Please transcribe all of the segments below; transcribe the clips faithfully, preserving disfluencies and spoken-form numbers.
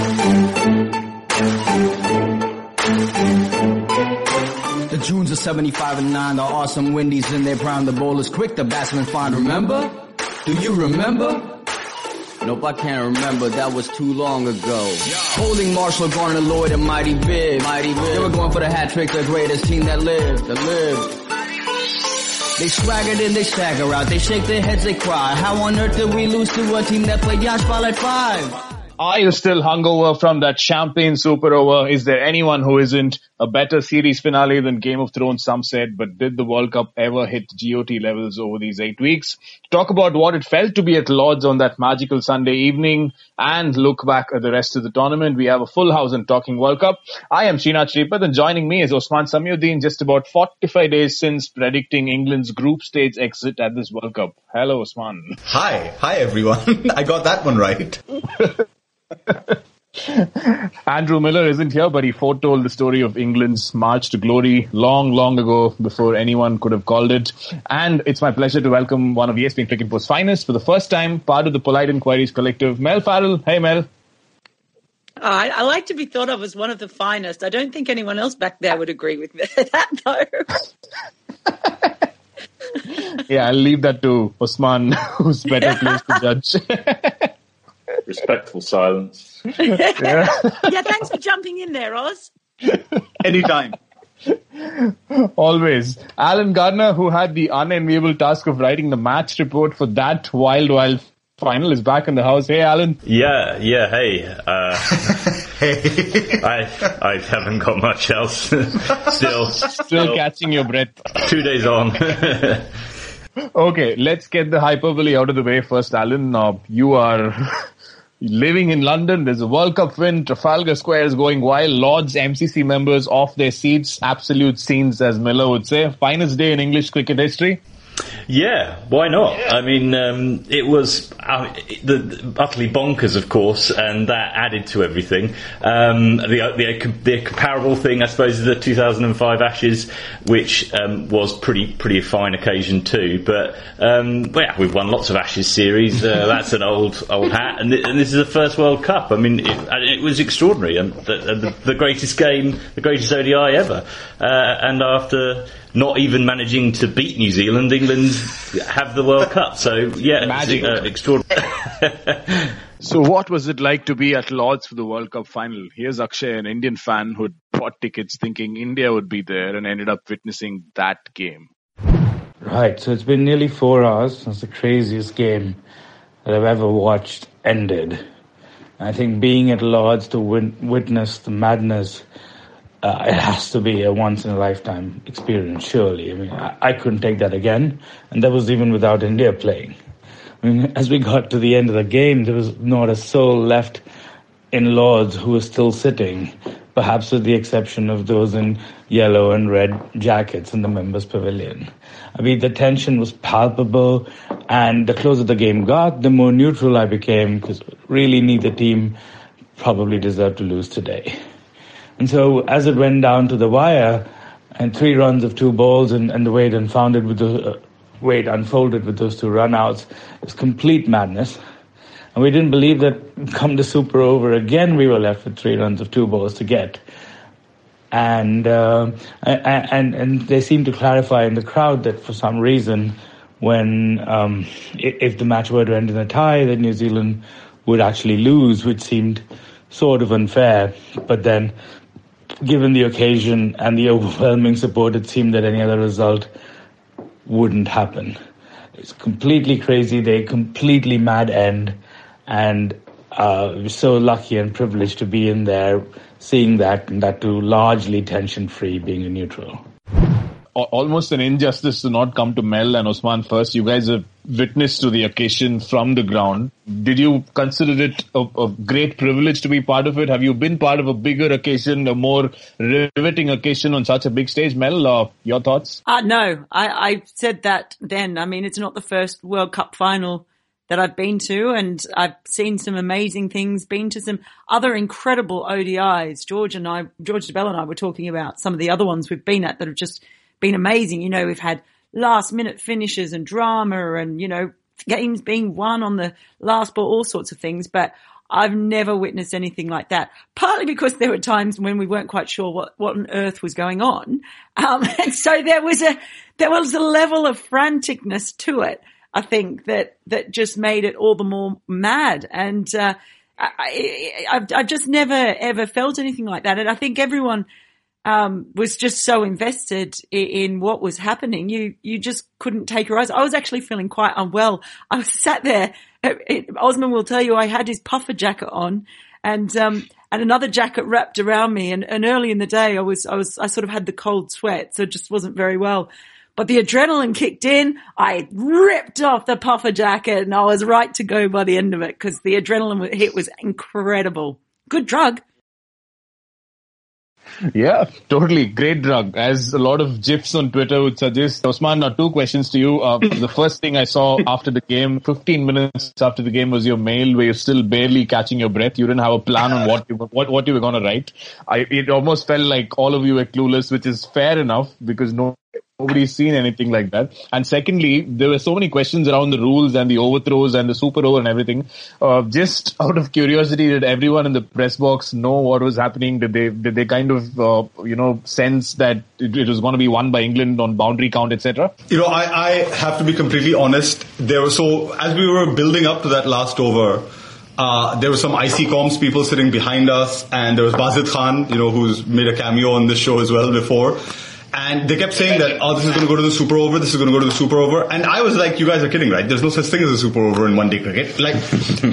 The Junes are seventy-five and nine, the awesome Windies in their prime, the bowlers quick, the batsmen fine. Remember? Do you remember? Nope, I can't remember, that was too long ago. Yo. Holding Marshall, Garner, Lloyd, and Mighty Viv. Mighty Viv. They were going for the hat trick, the greatest team that lived, that lived. They swaggered in, they stagger out, they shake their heads, they cry. How on earth did we lose to a team that played yash ball at five? Are you still hungover from that champagne super over? Is there anyone who isn't? A better series finale than Game of Thrones, some said, but did the World Cup ever hit G O T levels over these eight weeks? Talk about what it felt to be at Lord's on that magical Sunday evening and look back at the rest of the tournament. We have a full house in Talking World Cup. I am Srinath Sripath and joining me is Osman Samiuddin, just about forty-five days since predicting England's group stage exit at this World Cup. Hello, Osman. Hi. Hi, everyone. I got that one right. Andrew Miller isn't here, but he foretold the story of England's march to glory long, long ago before anyone could have called it. And it's my pleasure to welcome one of E S P N Cricket Post's finest for the first time, part of the Polite Inquiries Collective, Mel Farrell. Hey, Mel. I, I like to be thought of as one of the finest. I don't think anyone else back there would agree with that, though. Yeah, I'll leave that to Osman, who's better placed to judge. Respectful silence. Yeah. Yeah, thanks for jumping in there, Oz. Anytime. Always. Alan Gardner, who had the unenviable task of writing the match report for that wild, wild final, is back in the house. Hey, Alan. Yeah, yeah, hey. Uh, Hey. I I haven't got much else. Still. Still catching your breath. Two days on. Okay, let's get the hyperbole out of the way first, Alan. Uh, you are living in London. There's a World Cup win. Trafalgar Square is going wild. Lord's M C C members off their seats. Absolute scenes, as Miller would say. Finest day in English cricket history. Yeah, why not? Yeah. I mean, um, it was uh, the, the utterly bonkers, of course, and that added to everything. Um, the, the the comparable thing, I suppose, is the two thousand five Ashes, which um, was pretty pretty fine occasion too. But um, well, yeah, we've won lots of Ashes series. Uh, that's an old old hat, and, th- and this is the first World Cup. I mean, it, it was extraordinary, and the, the, the greatest game, the greatest O D I ever. Uh, and after not even managing to beat New Zealand, England have the World Cup. So, yeah, magic. Uh, extraordinary. So what was it like to be at Lord's for the World Cup final? Here's Akshay, an Indian fan who'd bought tickets thinking India would be there and ended up witnessing that game. Right, so it's been nearly four hours since the craziest game that I've ever watched ended. I think being at Lord's to win- witness the madness, Uh, it has to be a once-in-a-lifetime experience, surely. I mean, I, I couldn't take that again, and that was even without India playing. I mean, as we got to the end of the game, there was not a soul left in Lord's who was still sitting, perhaps with the exception of those in yellow and red jackets in the members' pavilion. I mean, the tension was palpable, and the closer the game got, the more neutral I became, because really neither team probably deserved to lose today. And so as it went down to the wire, and three runs of two balls, and, and the way it unfolded with the uh, way it unfolded with those two run-outs, it was complete madness. And we didn't believe that come the super over again, we were left with three runs of two balls to get. And uh, and and they seemed to clarify in the crowd that for some reason, when um, if the match were to end in a tie, that New Zealand would actually lose, which seemed sort of unfair. But then, given the occasion and the overwhelming support, it seemed that any other result wouldn't happen. It's completely crazy day, completely mad end, and uh, we're so lucky and privileged to be in there, seeing that, and that too largely tension-free, being a neutral. Almost an injustice to not come to Mel and Osman first. You guys have witnessed to the occasion from the ground. Did you consider it a, a great privilege to be part of it? Have you been part of a bigger occasion, a more riveting occasion on such a big stage? Mel, uh, your thoughts? Uh, no, I, I said that then. I mean, it's not the first World Cup final that I've been to, and I've seen some amazing things, been to some other incredible O D Is. George and I, George DeBell and I were talking about some of the other ones we've been at that have just been amazing. You know, we've had last minute finishes and drama and, you know, games being won on the last ball, all sorts of things. But I've never witnessed anything like that, partly because there were times when we weren't quite sure what, what on earth was going on. Um, and so there was a, there was a level of franticness to it, I think, that, that just made it all the more mad. And, uh, I, I, I've, I've just never ever felt anything like that. And I think everyone, um, was just so invested in, in what was happening. You, you just couldn't take your eyes. I was actually feeling quite unwell. I was sat there. It, Osman will tell you I had his puffer jacket on and, um, and another jacket wrapped around me. And, and early in the day, I was, I was, I sort of had the cold sweat. So it just wasn't very well. But the adrenaline kicked in. I ripped off the puffer jacket and I was right to go by the end of it because the adrenaline hit was incredible. Good drug. Yeah, totally. Great drug. As a lot of GIFs on Twitter would suggest. Osman, now two questions to you. Uh, the first thing I saw after the game, fifteen minutes after the game, was your mail where you're still barely catching your breath. You didn't have a plan on what you, what, what you were going to write. I, it almost felt like all of you were clueless, which is fair enough because no Nobody's seen anything like that. And secondly, there were so many questions around the rules and the overthrows and the super over and everything. Uh, just out of curiosity, did everyone in the press box know what was happening? Did they did they kind of uh, you know sense that it, it was going to be won by England on boundary count, et cetera? You know, I, I have to be completely honest. There was so as we were building up to that last over. Uh, there were some I C comms people sitting behind us, and there was Bazid Khan, you know, who's made a cameo on this show as well before. And they kept saying that, oh, this is going to go to the super over, this is going to go to the super over. And I was like, you guys are kidding, right? There's no such thing as a super over in one day cricket. Like,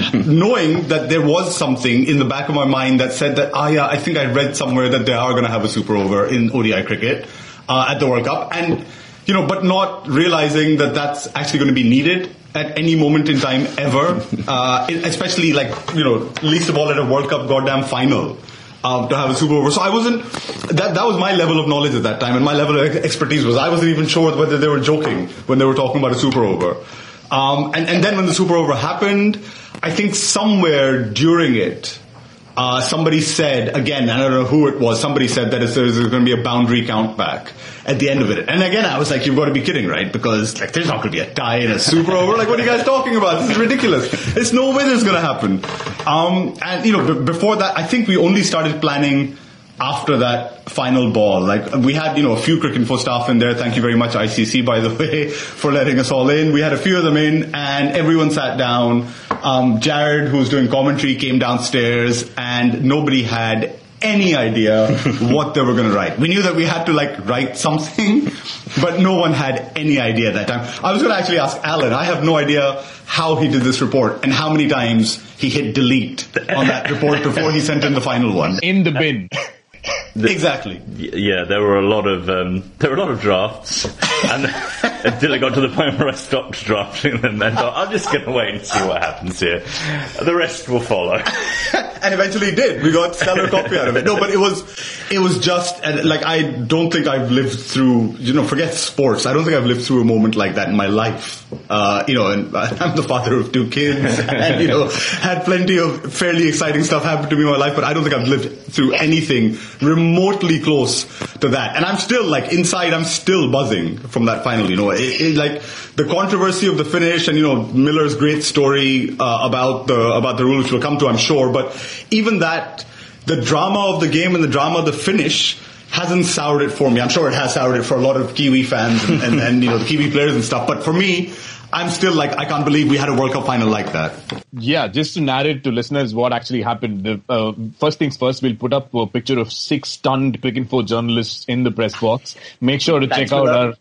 knowing that there was something in the back of my mind that said that, ah, yeah, I think I read somewhere that they are going to have a super over in O D I cricket, uh, at the World Cup. And, you know, but not realizing that that's actually going to be needed at any moment in time ever. Uh, especially like, you know, least of all at a World Cup goddamn final. Um, to have a super over. So I wasn't, that that was my level of knowledge at that time, and my level of expertise was I wasn't even sure whether they were joking when they were talking about a super over. Um, and, and then when the super over happened, I think somewhere during it, uh, somebody said, again, I don't know who it was, somebody said that there's going to be a boundary count back at the end of it. And again, I was like, you've got to be kidding, right? Because like, there's not going to be a tie in a super over. Like, what are you guys talking about? This is ridiculous. There's no way this is going to happen. Um, and, you know, b- before that, I think we only started planning after that final ball. Like, we had, you know, a few Cricket Info staff in there. Thank you very much, I C C, by the way, for letting us all in. We had a few of them in, and everyone sat down. Um, Jared, who's doing commentary, came downstairs, and nobody had any idea what they were going to write. We knew that we had to like write something, but no one had any idea at that time. I was going to actually ask Alan. I have no idea how he did this report and how many times he hit delete on that report before he sent in the final one. In the bin. The, exactly. Yeah, there were a lot of um, there were a lot of drafts, and until it got to the point where I stopped drafting them, and thought, I'm just going to wait and see what happens here. The rest will follow. And eventually it did. We got stellar copy out of it. No, but it was it was just like I don't think I've lived through. You know, forget sports. I don't think I've lived through a moment like that in my life. Uh, you know, and I'm the father of two kids, and you know, had plenty of fairly exciting stuff happen to me in my life. But I don't think I've lived through anything remotely close to that. And I'm still like inside, I'm still buzzing from that final, you know, it, it, like the controversy of the finish and, you know, Miller's great story, uh, about the, about the rule, which we'll come to, I'm sure. But even that, the drama of the game and the drama of the finish hasn't soured it for me. I'm sure it has soured it for a lot of Kiwi fans and, and, and you know, the Kiwi players and stuff. But for me, I'm still like, I can't believe we had a World Cup final like that. Yeah, just to narrate to listeners what actually happened. The, uh, first things first, we'll put up a picture of six stunned Cricket Info journalists in the press box. Make sure to check out our,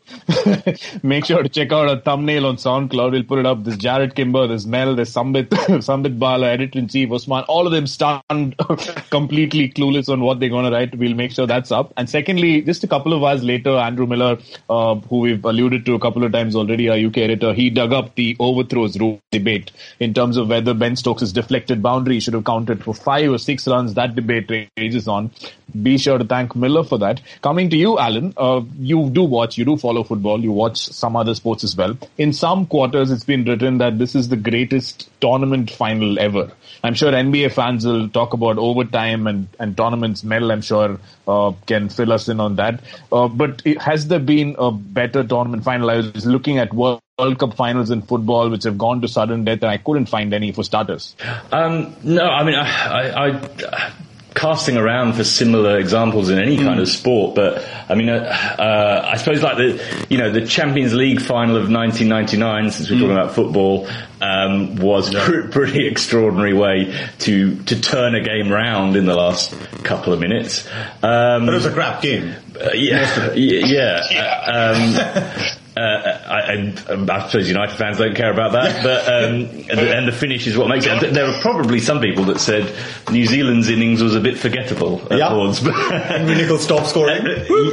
make sure to check out our thumbnail on SoundCloud. We'll put it up. There's Jared Kimber, there's Mel, there's Sambit, Sambit Bala, editor-in-chief, Osman, all of them stunned, completely clueless on what they're going to write. We'll make sure that's up. And secondly, just a couple of hours later, Andrew Miller, uh, who we've alluded to a couple of times already, our U K editor, he dug up the overthrows rule debate in terms of whether Ben Stokes' deflected boundary should have counted for five or six runs. That debate rages on. Be sure to thank Miller for that. Coming to you, Alan, uh, you do watch, you do follow football, you watch some other sports as well. In some quarters, it's been written that this is the greatest tournament final ever. I'm sure N B A fans will talk about overtime and, and tournaments. Mel, I'm sure, uh, can fill us in on that. Uh, but has there been a better tournament final? I was looking at World World Cup finals in football which have gone to sudden death, and I couldn't find any for starters. Um, no, I mean, I, I, I casting around for similar examples in any kind mm. of sport, but I mean, uh, uh, I suppose like the, you know, the Champions League final of nineteen ninety-nine, since we're mm. talking about football, um, was a pr- pretty extraordinary way to, to turn a game round in the last couple of minutes. Um, but it was a crap game. Uh, yeah, yeah. yeah. Um, Uh, I, I, I suppose United fans don't care about that, but um, and, the, and the finish is what makes it. There were probably some people that said New Zealand's innings was a bit forgettable at yeah. Lord's. Henry Nicholls stopped scoring.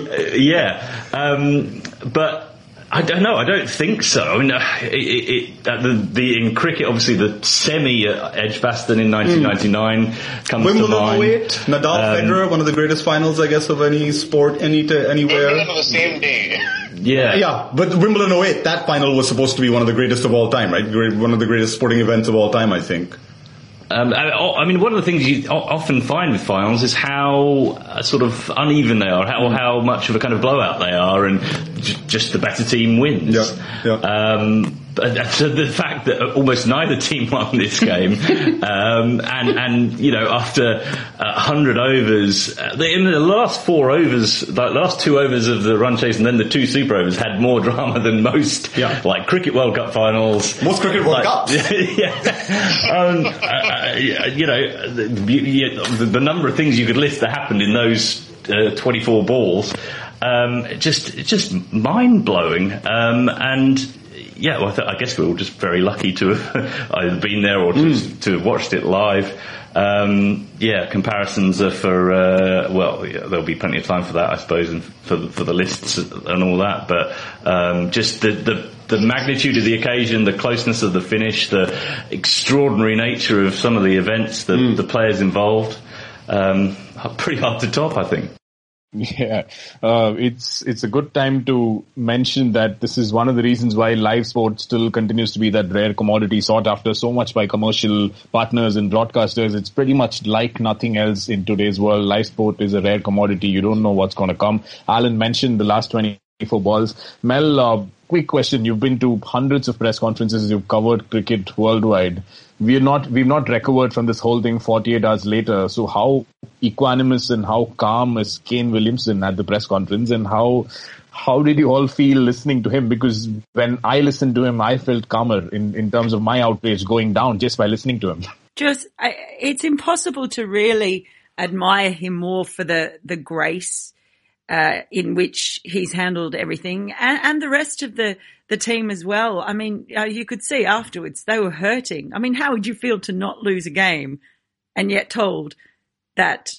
yeah, um, but I don't know. I don't think so. I mean, uh, it, it, uh, the, the in cricket, obviously, the semi at Edgbaston in nineteen ninety-nine mm. comes Wimbledon to mind. oh eight, Nadal, um, Federer, one of the greatest finals, I guess, of any sport, any to anywhere. Wimbledon on the same day. Yeah. Yeah, but Wimbledon oh eight, that final was supposed to be one of the greatest of all time, right? One of the greatest sporting events of all time, I think. Um, I mean, one of the things you often find with finals is how uh, sort of uneven they are, how how much of a kind of blowout they are, and j- just the better team wins. Yeah, yeah. Um, but so the fact that almost neither team won this game, um, and and you know after a hundred overs, uh, in the last four overs, the last two overs of the run chase, and then the two super overs had more drama than most, yeah. like cricket World Cup finals. Most cricket World like, Cups. yeah. Um, uh, you know, the, the number of things you could list that happened in those uh, twenty-four balls, um, just just mind blowing, um, and. Yeah, well, I, th- I guess we're all just very lucky to have either been there or to, mm. to have watched it live. Um, yeah, comparisons are for, uh, well, yeah, there'll be plenty of time for that, I suppose, and for the, for the lists and all that. But um, just the, the the magnitude of the occasion, the closeness of the finish, the extraordinary nature of some of the events, the, mm. the players involved, um, are pretty hard to top, I think. Yeah, uh, it's it's a good time to mention that this is one of the reasons why live sport still continues to be that rare commodity sought after so much by commercial partners and broadcasters. It's pretty much like nothing else in today's world. Live sport is a rare commodity. You don't know what's going to come. Alan mentioned the last twenty-four balls. Mel, uh, quick question. You've been to hundreds of press conferences. You've covered cricket worldwide. We're not, we've not recovered from this whole thing forty-eight hours later. So how equanimous and how calm is Kane Williamson at the press conference, and how, how did you all feel listening to him? Because when I listened to him, I felt calmer in, in terms of my outrage going down just by listening to him. Just, I, it's impossible to really admire him more for the, the grace Uh, in which he's handled everything, and, and the rest of the, the team as well. I mean, uh, you could see afterwards they were hurting. I mean, how would you feel to not lose a game and yet told that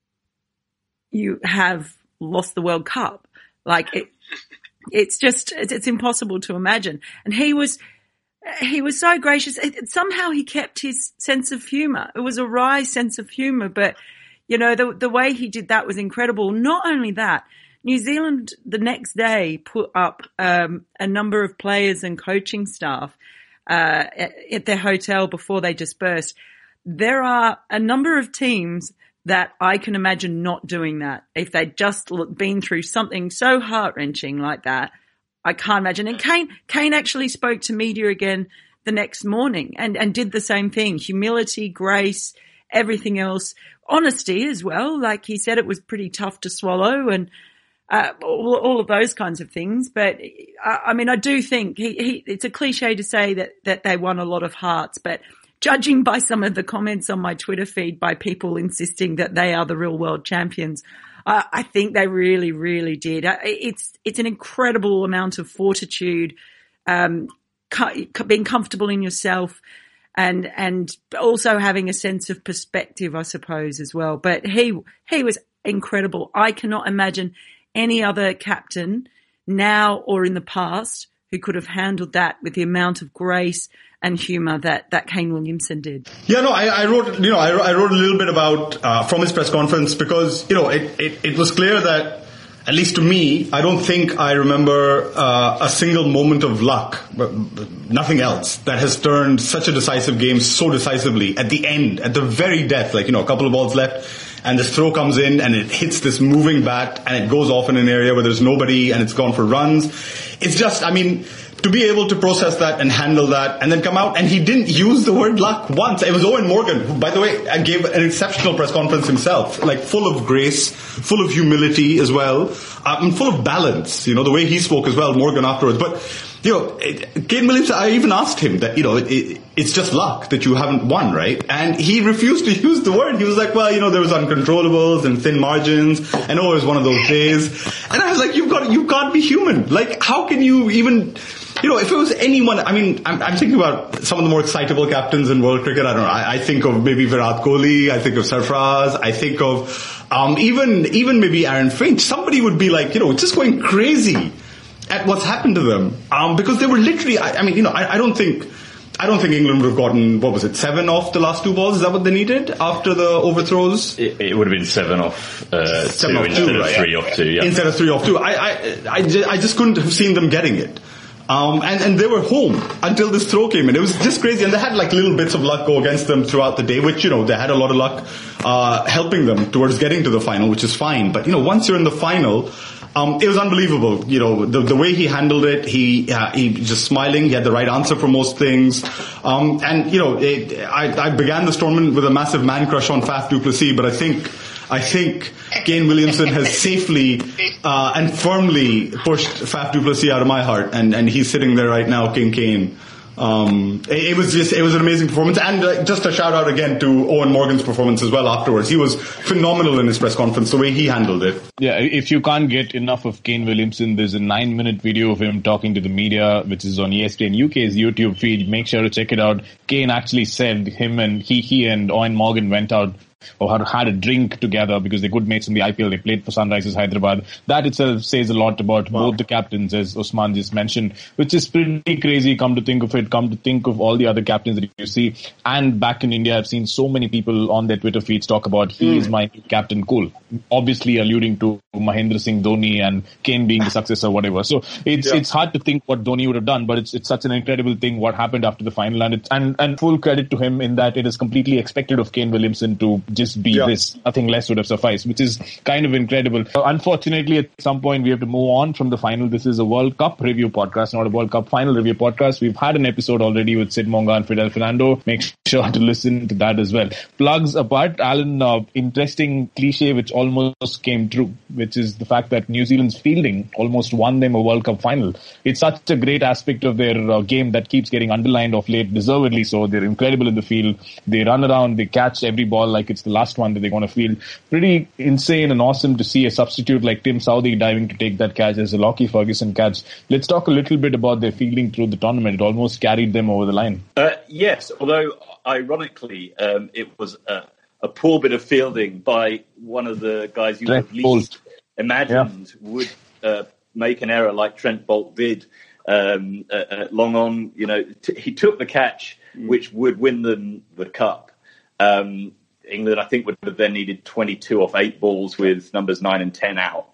you have lost the World Cup? Like, it, it's just, it's, it's impossible to imagine. And he was, he was so gracious. It, somehow he kept his sense of humour. It was a wry sense of humour, but you know, the the way he did that was incredible. Not only that, New Zealand the next day put up um, a number of players and coaching staff uh, at, at their hotel before they dispersed. There are a number of teams that I can imagine not doing that. If they'd just been through something so heart-wrenching like that, I can't imagine. And Kane, Kane actually spoke to media again the next morning and, and did the same thing. Humility, grace, everything else. Honesty as well. Like he said, it was pretty tough to swallow, and uh, all, all of those kinds of things. But I, I mean, I do think he, he, it's a cliche to say that, that they won a lot of hearts, but judging by some of the comments on my Twitter feed by people insisting that they are the real world champions, I, I think they really, really did. It's, it's an incredible amount of fortitude, um, being comfortable in yourself, and and also having a sense of perspective, I suppose, as well. But he he was incredible. I cannot imagine any other captain now or in the past who could have handled that with the amount of grace and humour that, that Kane Williamson did. Yeah, no, I, I wrote, you know, I, I wrote a little bit about, uh, from his press conference because, you know, it, it, it was clear that, at least to me, I don't think I remember uh, a single moment of luck, but nothing else, that has turned such a decisive game so decisively at the end, at the very death, like, you know, a couple of balls left, and this throw comes in and it hits this moving bat and it goes off in an area where there's nobody and it's gone for runs. It's just, I mean, to be able to process that and handle that and then come out, and he didn't use the word luck once. It was Eoin Morgan, who, by the way, gave an exceptional press conference himself, like full of grace, full of humility as well, uh, and full of balance, you know, the way he spoke as well, Morgan afterwards. But, you know, Kane Williamson, I even asked him that, you know, it, it, it's just luck that you haven't won, right? And he refused to use the word. He was like, well, you know, there was uncontrollables and thin margins, and oh, it was one of those days. And I was like, you've got, you can't be human. Like, how can you even... You know, if it was anyone, I mean, I'm, I'm thinking about some of the more excitable captains in world cricket. I don't know. I, I think of maybe Virat Kohli. I think of Sarfaraz. I think of um, even even maybe Aaron Finch. Somebody would be like, you know, just going crazy at what's happened to them um, because they were literally. I, I mean, you know, I, I don't think. I don't think England would have gotten, what was it, seven off the last two balls? Is that what they needed after the overthrows? It, it would have been seven off uh, seven two off instead two, of right? three off two. Yeah. Instead of three off two. I, I, I, just, I just couldn't have seen them getting it. Um, and, and they were home until this throw came in. It was just crazy. And they had like little bits of luck go against them throughout the day, which, you know, they had a lot of luck, uh, helping them towards getting to the final, which is fine. But, you know, once you're in the final, um, it was unbelievable. You know, the, the way he handled it, he, uh, he just smiling. He had the right answer for most things. Um, and, you know, it, I, I began this tournament with a massive man crush on Faf du Plessis, but I think, I think Kane Williamson has safely uh, and firmly pushed Faf du Plessis out of my heart, and, and he's sitting there right now, King Kane. Um, it, it was just, it was an amazing performance, and uh, just a shout out again to Eoin Morgan's performance as well afterwards. He was phenomenal in his press conference, the way he handled it. Yeah, if you can't get enough of Kane Williamson, there's a nine minute video of him talking to the media, which is on E S P N U K's YouTube feed. Make sure to check it out. Kane actually said him and he, he and Eoin Morgan went out or had, had a drink together because they're good mates in the I P L. They played for Sunrisers Hyderabad. That itself says a lot about wow. both the captains, as Usman just mentioned, which is pretty crazy. Come to think of it, come to think of all the other captains that you see. And back in India, I've seen so many people on their Twitter feeds talk about he mm. is my captain, cool. Obviously alluding to Mahendra Singh Dhoni and Kane being the successor or whatever. So it's yeah. it's hard to think what Dhoni would have done, but it's it's such an incredible thing what happened after the final. And, it's, and, and full credit to him in that it is completely expected of Kane Williamson to just be yeah. this. Nothing less would have sufficed, which is kind of incredible. Uh, unfortunately, at some point, we have to move on from the final. This is a World Cup review podcast, not a World Cup final review podcast. We've had an episode already with Sid Monga and Fidel Fernando. Make sure to listen to that as well. Plugs apart, Alan, uh, interesting cliche which almost came true, which is the fact that New Zealand's fielding almost won them a World Cup final. It's such a great aspect of their uh, game that keeps getting underlined of late, deservedly so. They're incredible in the field. They run around, they catch every ball like it's the last one that they're going to field. Pretty insane and awesome to see a substitute like Tim Southee diving to take that catch as a Lockie Ferguson catch. Let's talk a little bit about their fielding through the tournament. It almost carried them over the line. Uh, yes, although ironically um, it was a, a poor bit of fielding by one of the guys you would have least Bolt. imagined yeah. would uh, make an error like Trent Bolt did um, at, at long on. You know, t- he took the catch mm. which would win them the cup. Um, England, I think, would have then needed twenty-two off eight balls with numbers nine and ten out.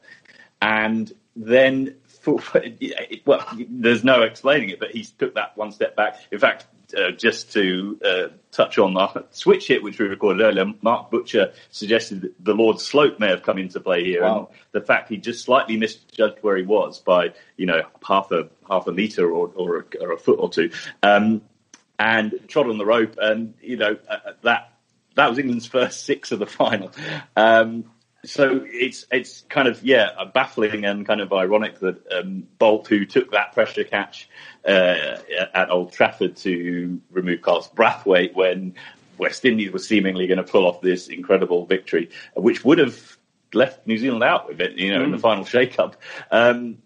And then, for, well, there's no explaining it, but he took that one step back. In fact, uh, just to uh, touch on the switch hit, which we recorded earlier, Mark Butcher suggested that the Lord Slope may have come into play here. Wow. And the fact he just slightly misjudged where he was by, you know, half a half a metre or, or, a, or a foot or two, um, and trod on the rope. And, you know, uh, that That was England's first six of the final. Um, so it's it's kind of, yeah, baffling and kind of ironic that um, Bolt, who took that pressure catch uh, at Old Trafford to remove Carlos Brathwaite when West Indies was seemingly going to pull off this incredible victory, which would have left New Zealand out with it, you know, mm. in the final shake-up. Um,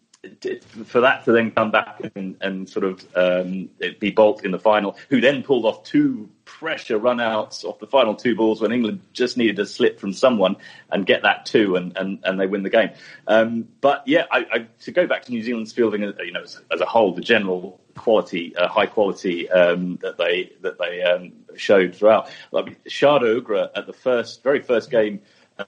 for that to then come back and, and sort of um, be Bolt in the final, who then pulled off two pressure run-outs off the final two balls when England just needed a slip from someone and get that two, and, and, and they win the game. Um, but yeah, I, I, to go back to New Zealand's fielding, you know, as, as a whole, the general quality, uh, high quality um, that they that they um, showed throughout. Like Sharda Ugra at the first, very first game.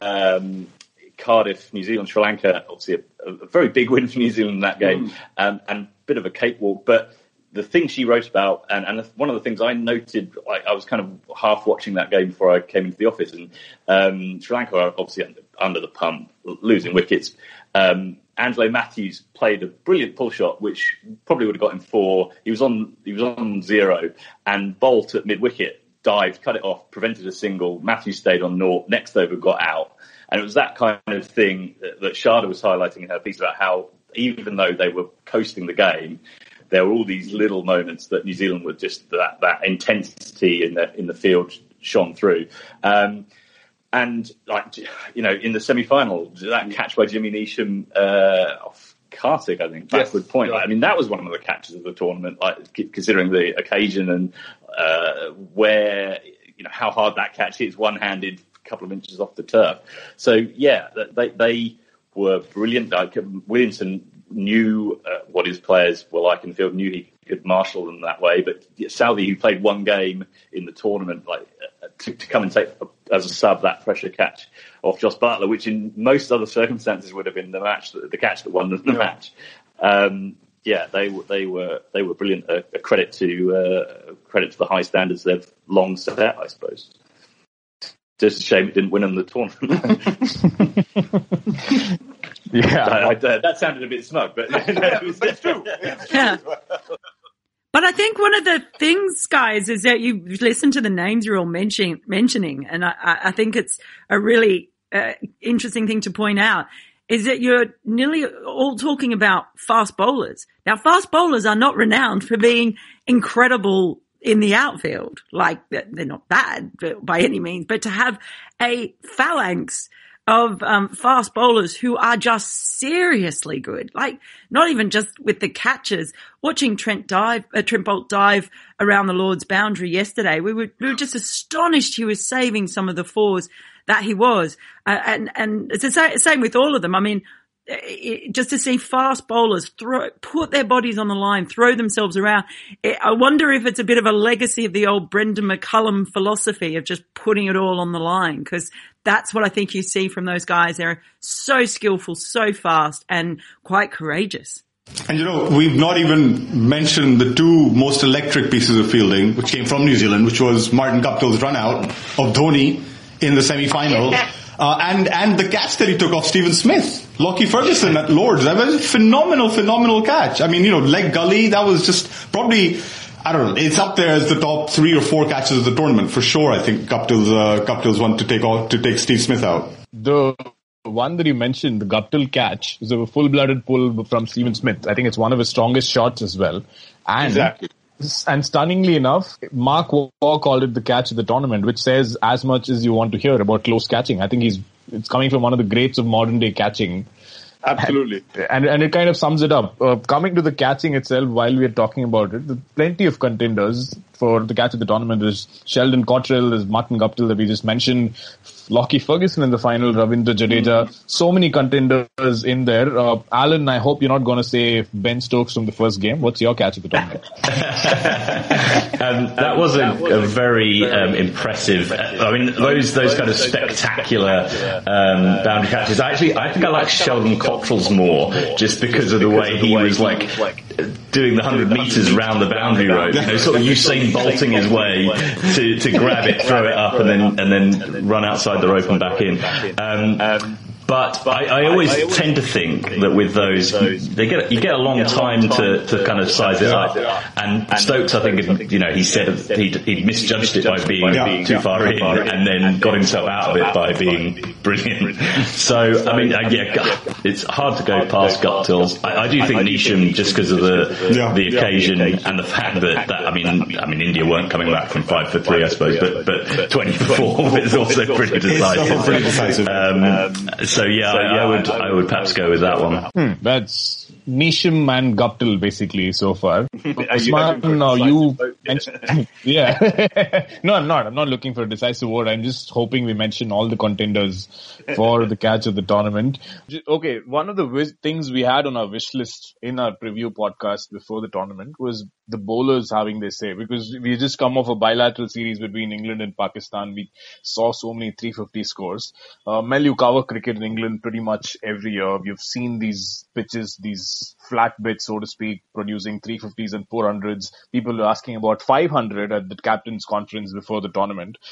Um, Cardiff, New Zealand, Sri Lanka, obviously a, a very big win for New Zealand in that game, mm. um, and a bit of a cakewalk. But the thing she wrote about, and, and one of the things I noted, like, I was kind of half watching that game before I came into the office, and um, Sri Lanka are obviously under, under the pump, losing wickets. Um, Angelo Matthews played a brilliant pull shot, which probably would have got him four. He was on he was on zero, and Bolt at mid wicket dived, cut it off, prevented a single. Matthews stayed on naught. Next over got out, and it was that kind of thing that, that Sharda was highlighting in her piece about how even though they were coasting the game, there were all these little moments that New Zealand were just that that intensity in the in the field shone through. Um, And, like, you know, in the semi-final, that catch by Jimmy Neesham uh, off Kartik, I think, backward yes. point. Like, I mean, that was one of the catches of the tournament, like, considering the occasion and uh, where, you know, how hard that catch is, one-handed, a couple of inches off the turf. So, yeah, they they were brilliant. Like, Williamson knew uh, what his players were like in the field, knew he could marshal them that way. But Southee, who played one game in the tournament, like uh, to, to come and take as a sub that pressure catch off Joss Buttler, which in most other circumstances would have been the match, the catch that won the, the yeah. match. Um, yeah, they they were they were brilliant. A, a credit to uh, credit to the high standards they've long set out, I suppose. Just a shame it didn't win them the tournament. yeah, I, I, that sounded a bit smug, but, yeah, but it's true. It's true. Yeah. But I think one of the things, guys, is that you listen to the names you're all mentioning, mentioning, and I, I think it's a really uh, interesting thing to point out, is that you're nearly all talking about fast bowlers. Now, fast bowlers are not renowned for being incredible in the outfield. Like, they're not bad by any means, but to have a phalanx of um, fast bowlers who are just seriously good, like not even just with the catches. Watching Trent dive, uh, Trent Boult dive around the Lord's boundary yesterday, we were we were just astonished he was saving some of the fours that he was, uh, and and it's the same with all of them. I mean, it, just to see fast bowlers throw, put their bodies on the line, throw themselves around. It, I wonder if it's a bit of a legacy of the old Brendan McCullum philosophy of just putting it all on the line, because that's what I think you see from those guys. They're so skillful, so fast, and quite courageous. And you know, we've not even mentioned the two most electric pieces of fielding, which came from New Zealand, which was Martin Guptill's run out of Dhoni in the semi-final, uh, and, and the catch that he took off Stephen Smith, Lockie Ferguson at Lord's. That was a phenomenal, phenomenal catch. I mean, you know, leg gully, that was just probably, I don't know, it's up there as the top three or four catches of the tournament. For sure, I think Guptill's, uh, Guptill's one to take all, to take Steve Smith out. The one that you mentioned, the Guptill catch, is a full-blooded pull from Stephen Smith. I think it's one of his strongest shots as well. And, exactly. And stunningly enough, Mark Waugh called it the catch of the tournament, which says as much as you want to hear about close catching. I think he's, it's coming from one of the greats of modern day catching. Absolutely. And, and, and it kind of sums it up. Uh, coming to the catching itself, while we are talking about it, there's plenty of contenders for the catch of the tournament. There's Sheldon Cottrell, there's Martin Guptill that we just mentioned, Lockie Ferguson in the final, Ravindra Jadeja. Mm-hmm. So many contenders in there. Uh, Alan, I hope you're not going to say Ben Stokes from the first game. What's your catch of the tournament? um, that was a, a very um, impressive. Uh, I mean, those those kind of spectacular um, boundary catches. Actually, I think I like Sheldon Cottrell's more, just because of the way he was like doing the hundred meters around the boundary road. You know, sort of Usain Bolting his way to to grab it, throw it up, and then and then run outside the rope and back in. Um, But I, I always tend to think that with those, they get you get a long time to, to kind of size it up. And Stokes, I think, you know, he said he'd, he'd misjudged it by being too far in, and then got himself out of it by being brilliant. So, I mean, yeah, it's hard to go past Guptill's. I, I do think Neesham, just because of the the occasion and the fact that, that I mean, I mean, India weren't coming back from five for three, I suppose, but but twenty for four is also pretty decisive. Um, so. So yeah, so, yeah I, I would I would perhaps go with that one. Hmm, that's Neesham and Guptill basically so far. Usman, now you mentioned, yeah. No, I'm not. I'm not looking for a decisive vote. I'm just hoping we mention all the contenders for the catch of the tournament. Okay, one of the wish- things we had on our wish list in our preview podcast before the tournament was the bowlers having their say, because we just come off a bilateral series between England and Pakistan. We saw so many three fifty scores. Uh, Mel, you cover cricket in England pretty much every year. You've seen these pitches, these flat bits, so to speak, producing three fifties and four hundreds. People are asking about five hundred at the captain's conference before the tournament.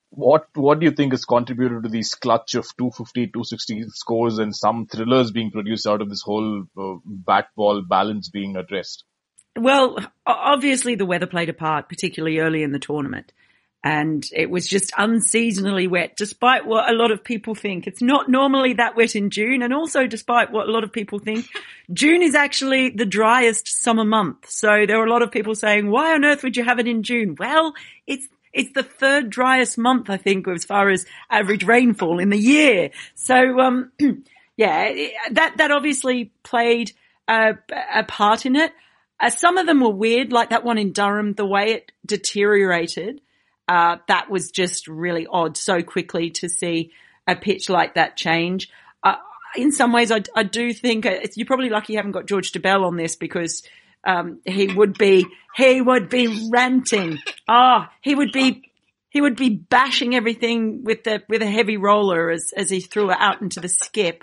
What what do you think has contributed to these clutch of two fifty, two sixty scores and some thrillers being produced out of this whole uh, bat ball balance being addressed? Well, obviously the weather played a part, particularly early in the tournament. And it was just unseasonably wet, despite what a lot of people think. It's not normally that wet in June, and also despite what a lot of people think, June is actually the driest summer month. So there were a lot of people saying, why on earth would you have it in June? Well, it's it's the third driest month, I think, as far as average rainfall in the year. So, um, yeah, that that obviously played a, a part in it. Uh, some of them were weird, like that one in Durham, the way it deteriorated. Uh, that was just really odd so quickly to see a pitch like that change. Uh, in some ways, I, I do think it's, you're probably lucky you haven't got George Dobell on this because, um, he would be, he would be ranting. Ah, oh, he would be, he would be bashing everything with the, with a heavy roller as, as he threw it out into the skip.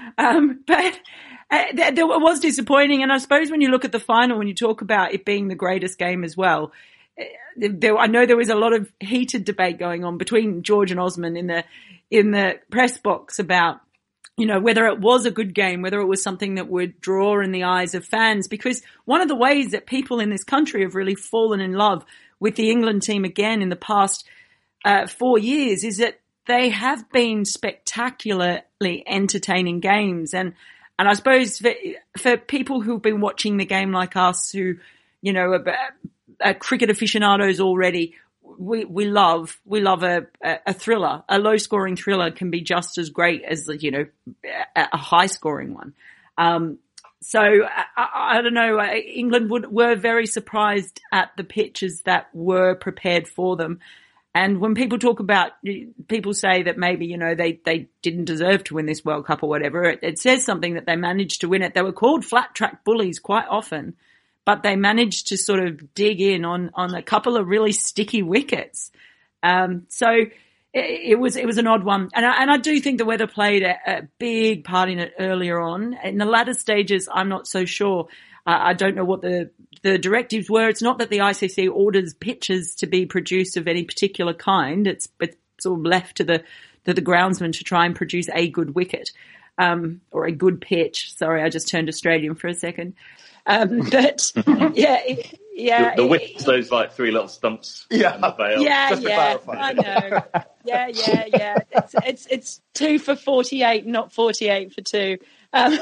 Um, but, uh, th- it was disappointing. And I suppose when you look at the final, when you talk about it being the greatest game as well, There, I know there was a lot of heated debate going on between George and Osman in the in the press box about, you know, whether it was a good game, whether it was something that would draw in the eyes of fans. Because one of the ways that people in this country have really fallen in love with the England team again in the past uh, four years is that they have been spectacularly entertaining games. And and I suppose for, for people who've been watching the game like us, who, you know, are, Uh, cricket aficionados already, we we love we love a, a thriller. A low scoring thriller can be just as great as, you know, a, a high scoring one. Um, so I, I don't know. England would, were very surprised at the pitches that were prepared for them. And when people talk about, people say that maybe, you know, they, they didn't deserve to win this World Cup or whatever. It, it says something that they managed to win it. They were called flat track bullies quite often, but they managed to sort of dig in on, on a couple of really sticky wickets. Um, so it, it was, it was an odd one. And I, and I do think the weather played a, a big part in it earlier on. In the latter stages, I'm not so sure. Uh, I don't know what the, the directives were. It's not that the I C C orders pitches to be produced of any particular kind. It's, it's sort of left to the, to the groundsman to try and produce a good wicket, um, or a good pitch. Sorry, I just turned Australian for a second. Um, but yeah, it, yeah. The, the wicket's those like three little stumps. Yeah, on the bail. Yeah, just to yeah. clarify. I know. Yeah, yeah, yeah. It's it's it's two for forty-eight, not forty-eight for two. Um,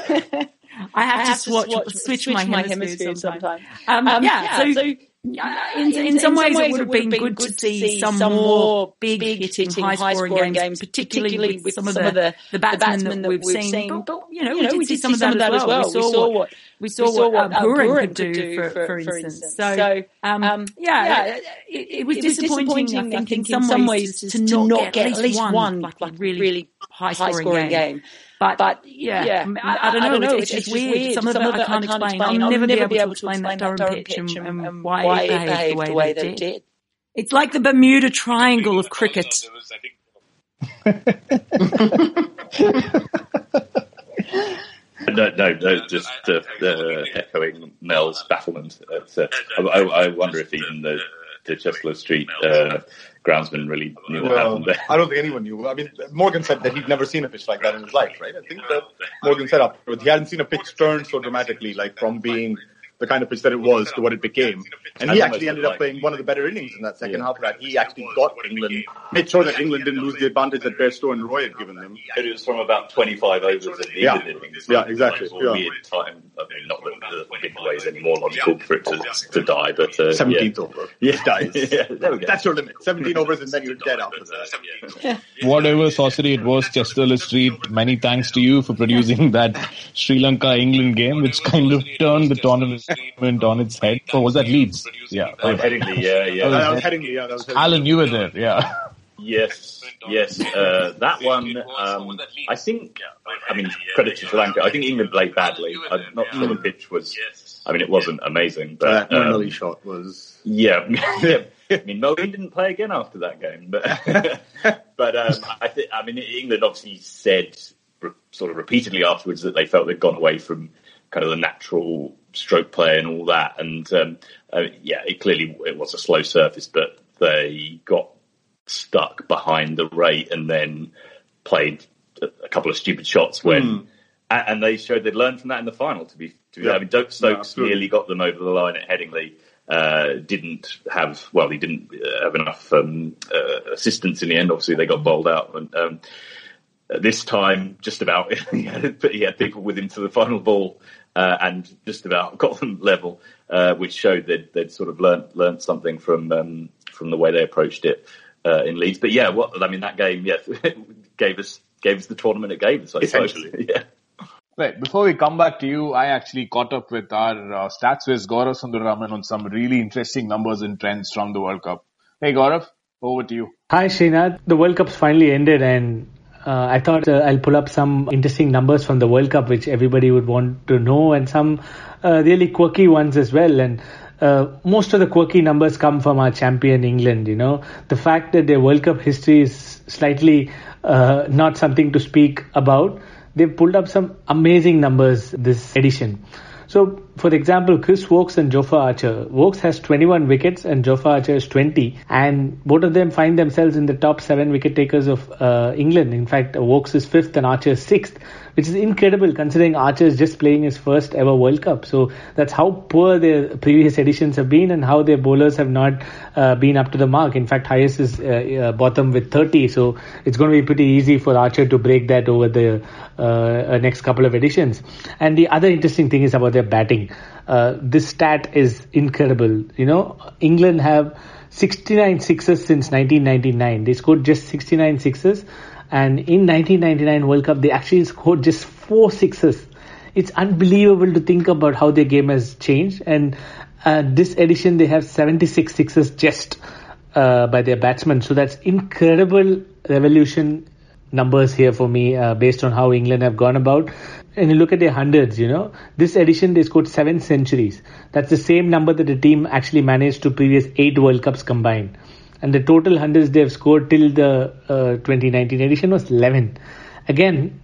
I have, I have to, swatch, to swatch, switch, switch my, my hemispheres sometime. Um, um, yeah, yeah, so, so uh, in, in, in some ways, ways it would have been, been good, good to see some more big, big hitting, high scoring games, games, particularly with some of the, the, the batsmen that we've seen. seen. But, you know, you we, know, did we did see some of that, that as well. We saw what we saw, we saw what uh, Buren could do, do for, for, for instance. instance. So, so um, um, yeah, yeah, it, it was it disappointing, disappointing, I think, in some ways, to not get at least one like really high scoring game. But, but yeah, yeah. I, I don't know. I don't know. It's, it's, it's just weird. weird. Some, Some of it I can't explain. explain. I'll, I'll never be able, be able to explain that Durham pitch and, and, and why, why it behaved, behaved the way that it did. did. It's like the Bermuda Triangle of cricket. No, no, no, just uh, uh, echoing Mel's bafflement. Uh, I, I wonder if even the, the Chestnut Street uh, groundsman really knew what well, happened there. I don't think anyone knew. I mean, Morgan said that he'd never seen a pitch like that in his life, right? I think that Morgan said afterwards he hadn't seen a pitch turn so dramatically, like from being the kind of pitch that it was to what it became. And he actually ended up playing one of the better innings in that second yeah. half of that. He actually got England, made sure that England didn't lose the advantage that Bairstow and Roy had given them. It was from about twenty-five overs in the yeah. England innings. Yeah, exactly. It was a yeah. weird time. I mean, not that the big way is any more logical for it to, to die, but... Uh, seventeenth yeah. over. Yeah, dies. yeah, there we go. That's your limit. seventeen overs and then you're dead after that. Whatever sorcery it was, Chester Street, many thanks to you for producing that Sri Lanka-England game, which kind of turned the tournament on its head. Oh, was that Leeds? Yeah. Oh, Headingley, yeah, yeah. Oh, that was Headingley, yeah. That was Headingley. Alan, you were there, yeah. Yes, yes. Uh, that one, um, I think, I mean, credit to Sri Lanka. I think England played badly. I'm not sure the pitch was, I mean, it wasn't amazing, but... That um, Murray shot was... Yeah. I mean, Melbourne didn't play again after that game, but, but, um, I think, I mean, England obviously said re- sort of repeatedly afterwards that they felt they'd gone away from kind of the natural stroke play and all that. And, um, uh, yeah, it clearly, it was a slow surface, but they got stuck behind the rate and then played a couple of stupid shots when, mm. and they showed they'd learned from that in the final. To be, to be yeah. I mean, Stokes yeah, nearly got them over the line at Headingley. Uh, didn't have, well, he didn't have enough um, uh, assistance in the end. Obviously, they got bowled out. And um, this time, just about, he had, he had people with him to the final ball uh, and just about got them level, uh, which showed that they'd sort of learnt learnt something from um, from the way they approached it uh, in Leeds. But yeah, what I mean, that game, yeah, gave us gave us the tournament it gave us. I Essentially, suppose. yeah. Right. Before we come back to you, I actually caught up with our uh, stats whiz Gaurav Sundararaman on some really interesting numbers and trends from the World Cup. Hey Gaurav, over to you. Hi Srinath. The World Cup's finally ended and uh, I thought uh, I'll pull up some interesting numbers from the World Cup which everybody would want to know and some uh, really quirky ones as well. And uh, most of the quirky numbers come from our champion England, you know. The fact that their World Cup history is slightly uh, not something to speak about. They've pulled up some amazing numbers this edition. So, for example, Chris Woakes and Jofra Archer. Woakes has twenty-one wickets and Jofra Archer has twenty. And both of them find themselves in the top seven wicket takers of uh, England. In fact, Woakes is fifth and Archer is sixth, which is incredible considering Archer is just playing his first ever World Cup. So that's how poor their previous editions have been and how their bowlers have not uh, been up to the mark. In fact, highest is uh, uh, bottom with thirty. So it's going to be pretty easy for Archer to break that over the uh, next couple of editions. And the other interesting thing is about their batting. Uh, this stat is incredible. You know, England have sixty-nine sixes since nineteen ninety-nine. They scored just sixty-nine sixes. And in nineteen ninety-nine World Cup, they actually scored just four sixes. It's unbelievable to think about how their game has changed. And uh, this edition, they have seventy-six sixes just uh, by their batsmen. So that's incredible revolution numbers here for me uh, based on how England have gone about. And you look at their hundreds, you know, this edition they scored seven centuries. That's the same number that the team actually managed to previous eight World Cups combined. And the total hundreds they've scored till the uh, twenty nineteen edition was eleven. Again,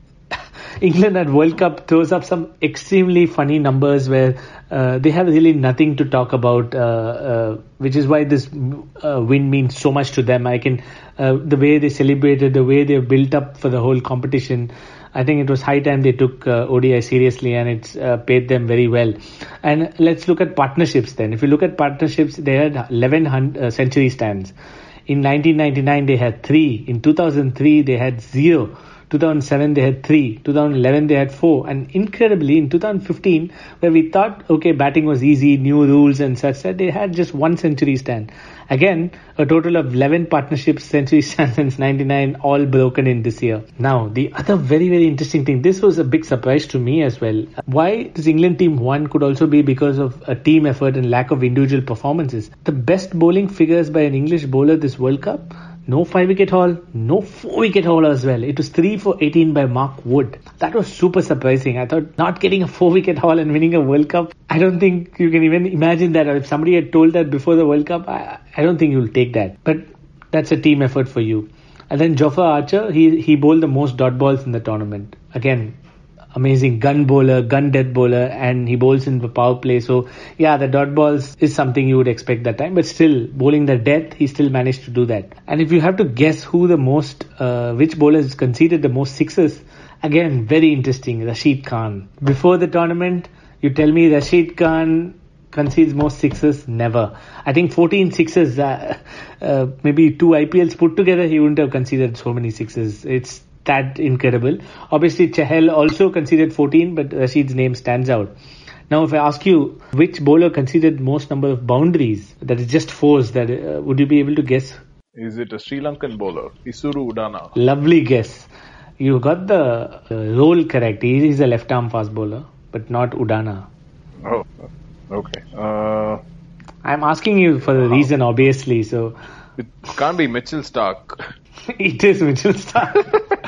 England at World Cup throws up some extremely funny numbers where uh, they have really nothing to talk about, uh, uh, which is why this uh, win means so much to them. I can, uh, the way they celebrated, the way they built up for the whole competition. I think it was high time they took uh, O D I seriously and it's uh, paid them very well. And let's look at partnerships then. If you look at partnerships, they had eleven uh, century stands. In nineteen ninety-nine, they had three. In two thousand three, they had zero. two thousand seven, they had three. two thousand eleven, they had four. And incredibly, in two thousand fifteen, where we thought, okay, batting was easy, new rules and such, that they had just one century stand. Again, a total of eleven partnerships, century stands since ninety-nine, all broken in this year. Now, the other very, very interesting thing, this was a big surprise to me as well. Why this England team won could also be because of a team effort and lack of individual performances. The best bowling figures by an English bowler this World Cup, no five-wicket haul, no four-wicket haul as well. It was three for eighteen by Mark Wood. That was super surprising. I thought not getting a four-wicket haul and winning a World Cup, I don't think you can even imagine that. Or if somebody had told that before the World Cup, I, I don't think you'll take that. But that's a team effort for you. And then Jofra Archer, he, he bowled the most dot balls in the tournament. Again, amazing gun bowler, gun death bowler, and he bowls in the power play. So, yeah, the dot balls is something you would expect that time. But still, bowling the death, he still managed to do that. And if you have to guess who the most, uh, which bowler has conceded the most sixes, again, very interesting, Rashid Khan. Before the tournament, you tell me Rashid Khan concedes most sixes? Never. I think fourteen sixes, uh, uh, maybe two I P Ls put together, he wouldn't have conceded so many sixes. It's that incredible. Obviously, Chahal also conceded fourteen, but Rashid's name stands out. Now, if I ask you which bowler conceded most number of boundaries, that is just fours, that uh, would you be able to guess? Is it a Sri Lankan bowler? Isuru Udana. Lovely guess. You got the uh, role correct. He is a left-arm fast bowler, but not Udana. Oh, okay. Uh, I'm asking you for a reason, obviously. So it can't be Mitchell Stark. It is Mitchell Stark.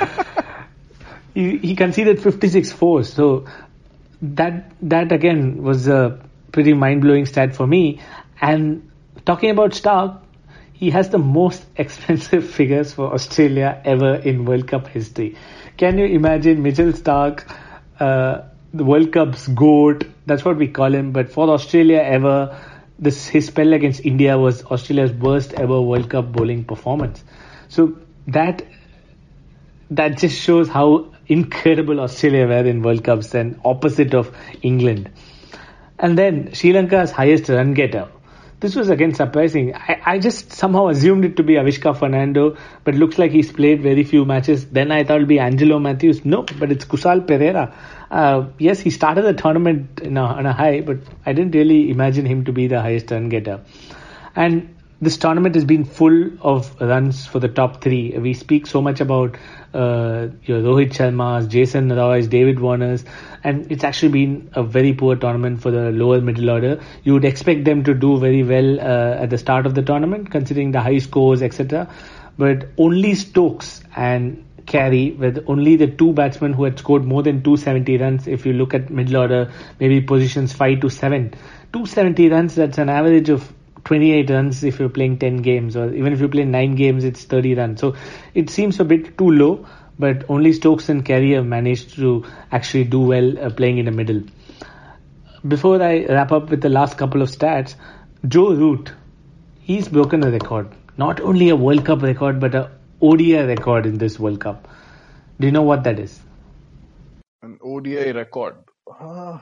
he, he conceded fifty-six fours. So that that again was a pretty mind-blowing stat for me. And talking about Stark, he has the most expensive figures for Australia ever in World Cup history. Can you imagine Mitchell Stark, uh, the World Cup's GOAT, that's what we call him, but for Australia ever, this his spell against India was Australia's worst ever World Cup bowling performance. So that that just shows how incredible Australia were in World Cups and opposite of England. And then Sri Lanka's highest run getter. This was again surprising. I, I just somehow assumed it to be Avishka Fernando, but it looks like he's played very few matches. Then I thought it would be Angelo Matthews. No, but it's Kusal Perera. Uh, yes, he started the tournament in a, on a high, but I didn't really imagine him to be the highest run getter. And this tournament has been full of runs for the top three. We speak so much about uh, your Rohit Sharma's, Jason Roy's, David Warner's, and it's actually been a very poor tournament for the lower middle order. You would expect them to do very well uh, at the start of the tournament, considering the high scores, et cetera. But only Stokes and Carey were the, only the two batsmen who had scored more than two hundred seventy runs. If you look at middle order, maybe positions five to seven. two hundred seventy runs, that's an average of twenty-eight runs if you're playing ten games, or even if you play nine games, it's thirty runs. So it seems a bit too low, but only Stokes and Carey have managed to actually do well uh, playing in the middle. Before I wrap up with the last couple of stats, Joe Root, he's broken a record. Not only a World Cup record, but a O D I record in this World Cup. Do you know what that is? An O D I record? Uh,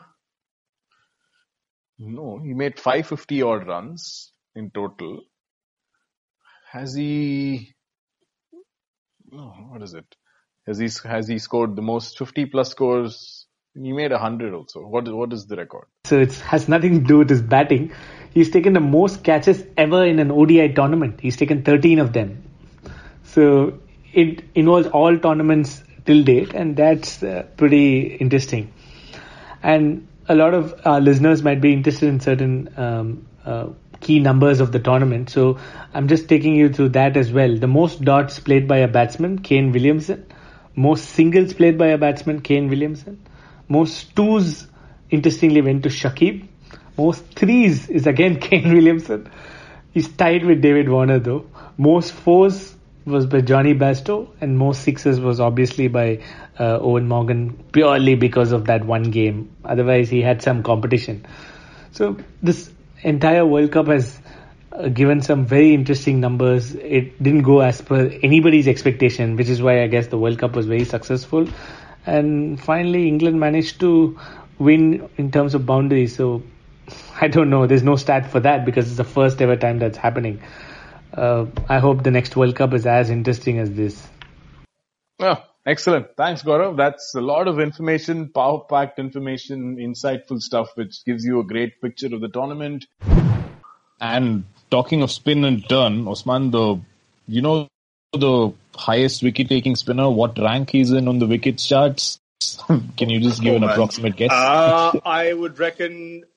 no, he made five hundred fifty odd runs in total. Has he... No, what is it? Has he has he scored the most fifty plus scores? He made one hundred also. What, what is the record? So it has nothing to do with his batting. He's taken the most catches ever in an O D I tournament. He's taken thirteen of them. So it involves all tournaments till date, and that's uh, pretty interesting. And a lot of our listeners might be interested in certain um, uh, key numbers of the tournament. So I'm just taking you through that as well. The most dots played by a batsman, Kane Williamson. Most singles played by a batsman, Kane Williamson. Most twos, interestingly, went to Shakib. Most threes is again Kane Williamson. He's tied with David Warner though. Most fours was by Johnny Bairstow, and most sixes was obviously by uh, Owen Morgan, purely because of that one game. Otherwise, he had some competition. So this entire World Cup has uh, given some very interesting numbers. It didn't go as per anybody's expectation, which is why I guess the World Cup was very successful. And finally, England managed to win in terms of boundaries. So I don't know. There's no stat for that because it's the first ever time that's happening. Uh, I hope the next World Cup is as interesting as this. Oh, excellent. Thanks, Gaurav. That's a lot of information, power-packed information, insightful stuff, which gives you a great picture of the tournament. And talking of spin and turn, Osman, the you know the highest wicket-taking spinner, what rank he's in on the wicket charts? Can you just give oh, an man. approximate guess? Uh, I would reckon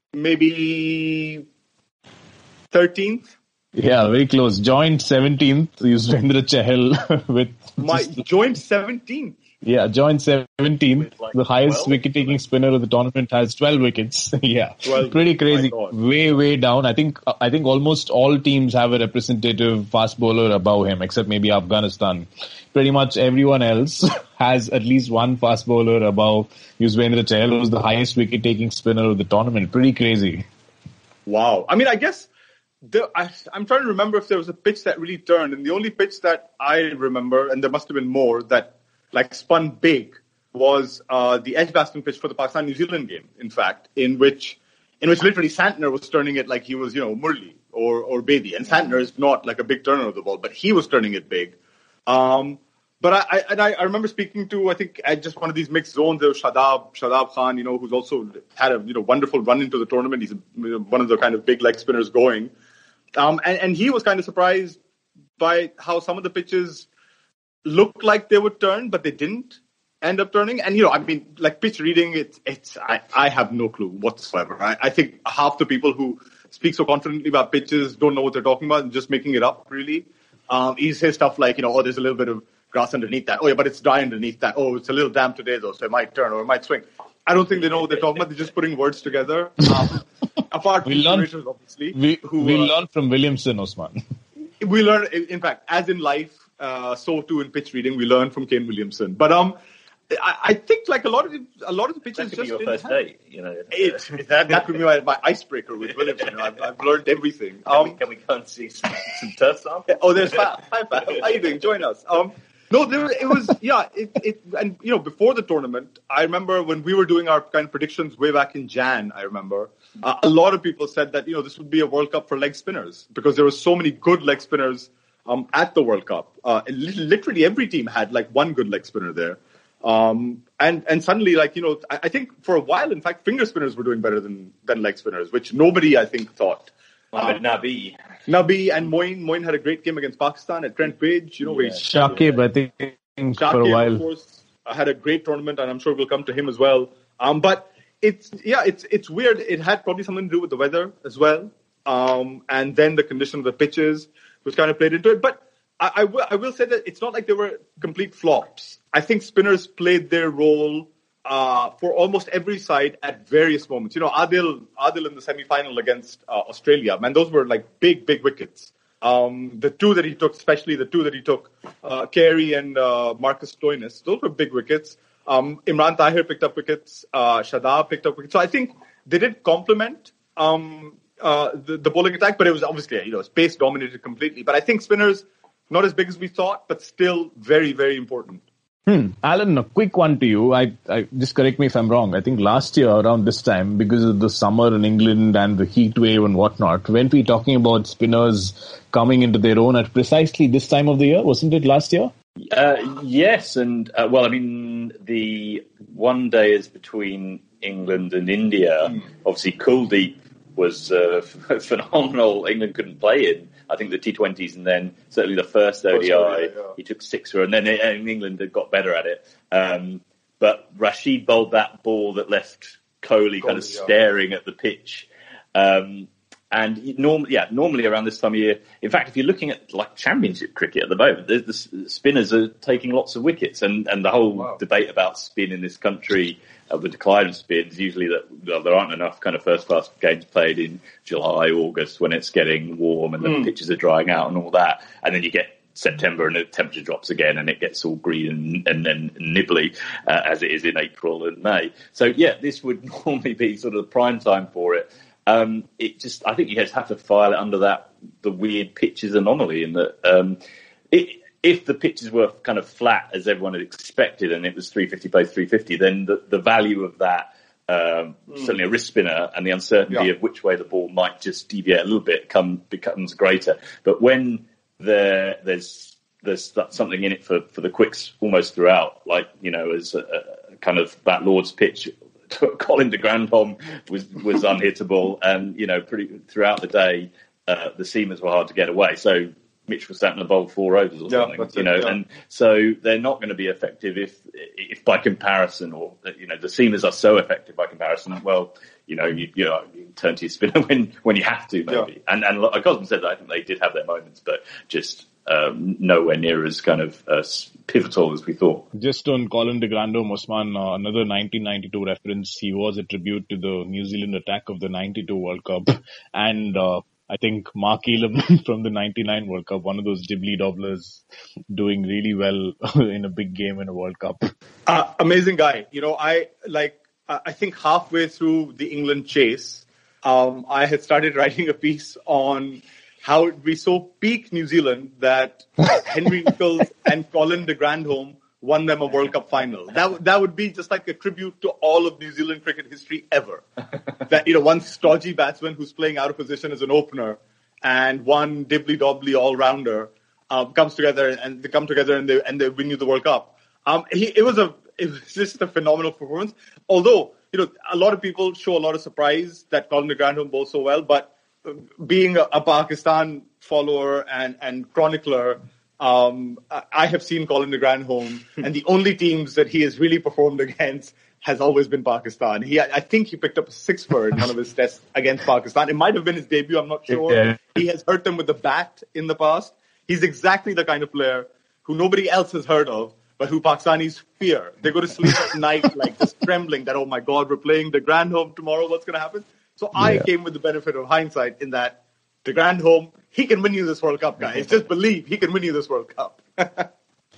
maybe thirteenth. Yeah, very close. Joint seventeenth, Yuzvendra Chahal with... My joint seventeenth? Yeah, joint seventeenth. Like the highest wicket-taking spinner of the tournament has twelve wickets. Yeah, twelve, pretty crazy. Way, way down. I think I think almost all teams have a representative fast bowler above him, except maybe Afghanistan. Pretty much everyone else has at least one fast bowler above Yuzvendra Chahal, who's the highest wicket-taking spinner of the tournament. Pretty crazy. Wow. I mean, I guess... The, I, I'm trying to remember if there was a pitch that really turned, and the only pitch that I remember, and there must have been more, that like spun big was uh, the Edgbaston pitch for the Pakistan-New Zealand game, in fact, in which in which literally Santner was turning it like he was, you know, Murli or, or Bedi. And Santner is not like a big turner of the ball, but he was turning it big. Um, but I, I, and I, I remember speaking to, I think, at just one of these mixed zones, there was Shadab, Shadab Khan, you know, who's also had a, you know, wonderful run into the tournament. He's a, one of the kind of big leg spinners going. Um, and, and he was kind of surprised by how some of the pitches looked like they would turn, but they didn't end up turning. And, you know, I mean, like pitch reading, it's, it's, I, I have no clue whatsoever. I, I think half the people who speak so confidently about pitches don't know what they're talking about and just making it up, really. Um, he says stuff like, you know, oh, there's a little bit of grass underneath that. Oh, yeah, but it's dry underneath that. Oh, it's a little damp today, though, so it might turn or it might swing. I don't think they know what they're talking about. They're just putting words together. Um, apart we from learn, obviously. We, who, we uh, learn from Williamson, Osman. We learn, in fact, as in life, uh, so too in pitch reading, we learn from Kane Williamson. But um, I, I think like a lot of the, a lot of the pitches that could just be your first have, date, you know. It, that that could be my, my icebreaker with Williams. You know, I've, I've learned everything. Can, Um, we, can we go and see some, some turf samples? oh, there's Fab. Hi, Fab. How are you doing? Join us. Um, no, there, it was yeah. It, it and you know before the tournament, I remember when we were doing our kind of predictions way back in Jan. I remember uh, a lot of people said that you know this would be a World Cup for leg spinners because there were so many good leg spinners um, at the World Cup. Uh, literally every team had like one good leg spinner there. Um, and, and suddenly, like, you know, I, I think for a while, in fact, finger spinners were doing better than, than leg spinners, which nobody, I think, thought. Um, Nabi. Nabi and Moin. Moin had a great game against Pakistan at Trent Bridge, you know, where yeah. Shakib, I think, Shakib, for a while. of course, had a great tournament, and I'm sure we'll come to him as well. Um, but it's, yeah, it's, it's weird. It had probably something to do with the weather as well. Um, and then the condition of the pitches, which kind of played into it. But I, I, will, I will say that it's not like they were complete flops. I think spinners played their role uh, for almost every side at various moments. You know, Adil, Adil in the semi-final against uh, Australia, man, those were like big, big wickets. Um, the two that he took, especially the two that he took, uh, Carey and uh, Marcus Stoinis, those were big wickets. Um, Imran Tahir picked up wickets. Uh, Shadab picked up wickets. So I think they did complement um, uh, the, the bowling attack, but it was obviously, you know, space dominated completely. But I think spinners, not as big as we thought, but still very, very important. Hmm. Alan, a quick one to you. I, I just correct me if I'm wrong. I think last year around this time, because of the summer in England and the heat wave and whatnot, weren't we talking about spinners coming into their own at precisely this time of the year? Wasn't it last year? Uh, yes, and uh, well, I mean, the one day is between England and India. Mm. Obviously, Kuldeep was uh, phenomenal. England couldn't play in, I think, the T twenties, and then certainly the first O D I, yeah, yeah. He took sixer, and then in England had got better at it. Um, but Rashid bowled that ball that left Kohli kind of yeah. staring at the pitch. Um, and norm- yeah, normally around this time of year, in fact, if you're looking at like Championship cricket at the moment, the, the spinners are taking lots of wickets, and, and the whole wow. debate about spin in this country, of the decline of spins, usually that well, there aren't enough kind of first-class games played in July, August when it's getting warm and the mm. pitches are drying out and all that. And then you get September and the temperature drops again and it gets all green and, and, and nibbly uh, as it is in April and May. So, yeah, this would normally be sort of the prime time for it. Um, it just, I think you just have to file it under that, the weird pitches anomaly in that um, it, if the pitches were kind of flat as everyone had expected and it was three fifty plays three fifty, then the, the value of that, um, mm. certainly a wrist spinner and the uncertainty yeah. of which way the ball might just deviate a little bit come, becomes greater. But when there, there's there's something in it for, for the quicks almost throughout, like, you know, as a, a kind of that Lord's pitch, Colin de Grandhomme was, was unhittable and, you know, pretty throughout the day, uh, the seamers were hard to get away. So Mitchell Santner bowled four overs or something, yeah, you know, it, yeah. and so they're not going to be effective if, if by comparison, or, you know, the seamers are so effective by comparison. Well, you know, you, you know, you turn to your spinner when, when you have to, maybe. Yeah. And, and like Cosman said, I think they did have their moments, but just, um, nowhere near as kind of, uh, pivotal as we thought. Just on Colin de Grandhomme, Osman, uh, another nineteen ninety-two reference. He was a tribute to the New Zealand attack of the ninety-two World Cup. And, uh, I think Mark Elam from the ninety-nine World Cup, one of those dibbly dobblers, doing really well in a big game in a World Cup. Uh, amazing guy. You know, I like, I think halfway through the England chase, um, I had started writing a piece on how we saw peak New Zealand that Henry Nicholls and Colin de Grandhomme won them a World Cup final. That that would be just like a tribute to all of New Zealand cricket history ever. That, you know, one stodgy batsman who's playing out of position as an opener and one dibbly-dobbly all-rounder uh, comes together and they come together and they and they win you the World Cup. Um, he, it was a it was just a phenomenal performance. Although, you know, a lot of people show a lot of surprise that Colin de Grandhomme bowled so well, but being a, a Pakistan follower and, and chronicler, um, I have seen Colin de Grandhomme, and the only teams that he has really performed against has always been Pakistan. He, I think he picked up a sixer in one of his tests against Pakistan. It might have been his debut, I'm not sure. Yeah. He has hurt them with the bat in the past. He's exactly the kind of player who nobody else has heard of, but who Pakistanis fear. They go to sleep at night like just trembling that, oh my God, we're playing de Grandhomme tomorrow, what's going to happen? So I yeah. came with the benefit of hindsight in that de Grandhomme, he can win you this World Cup, guys. Just believe he can win you this World Cup.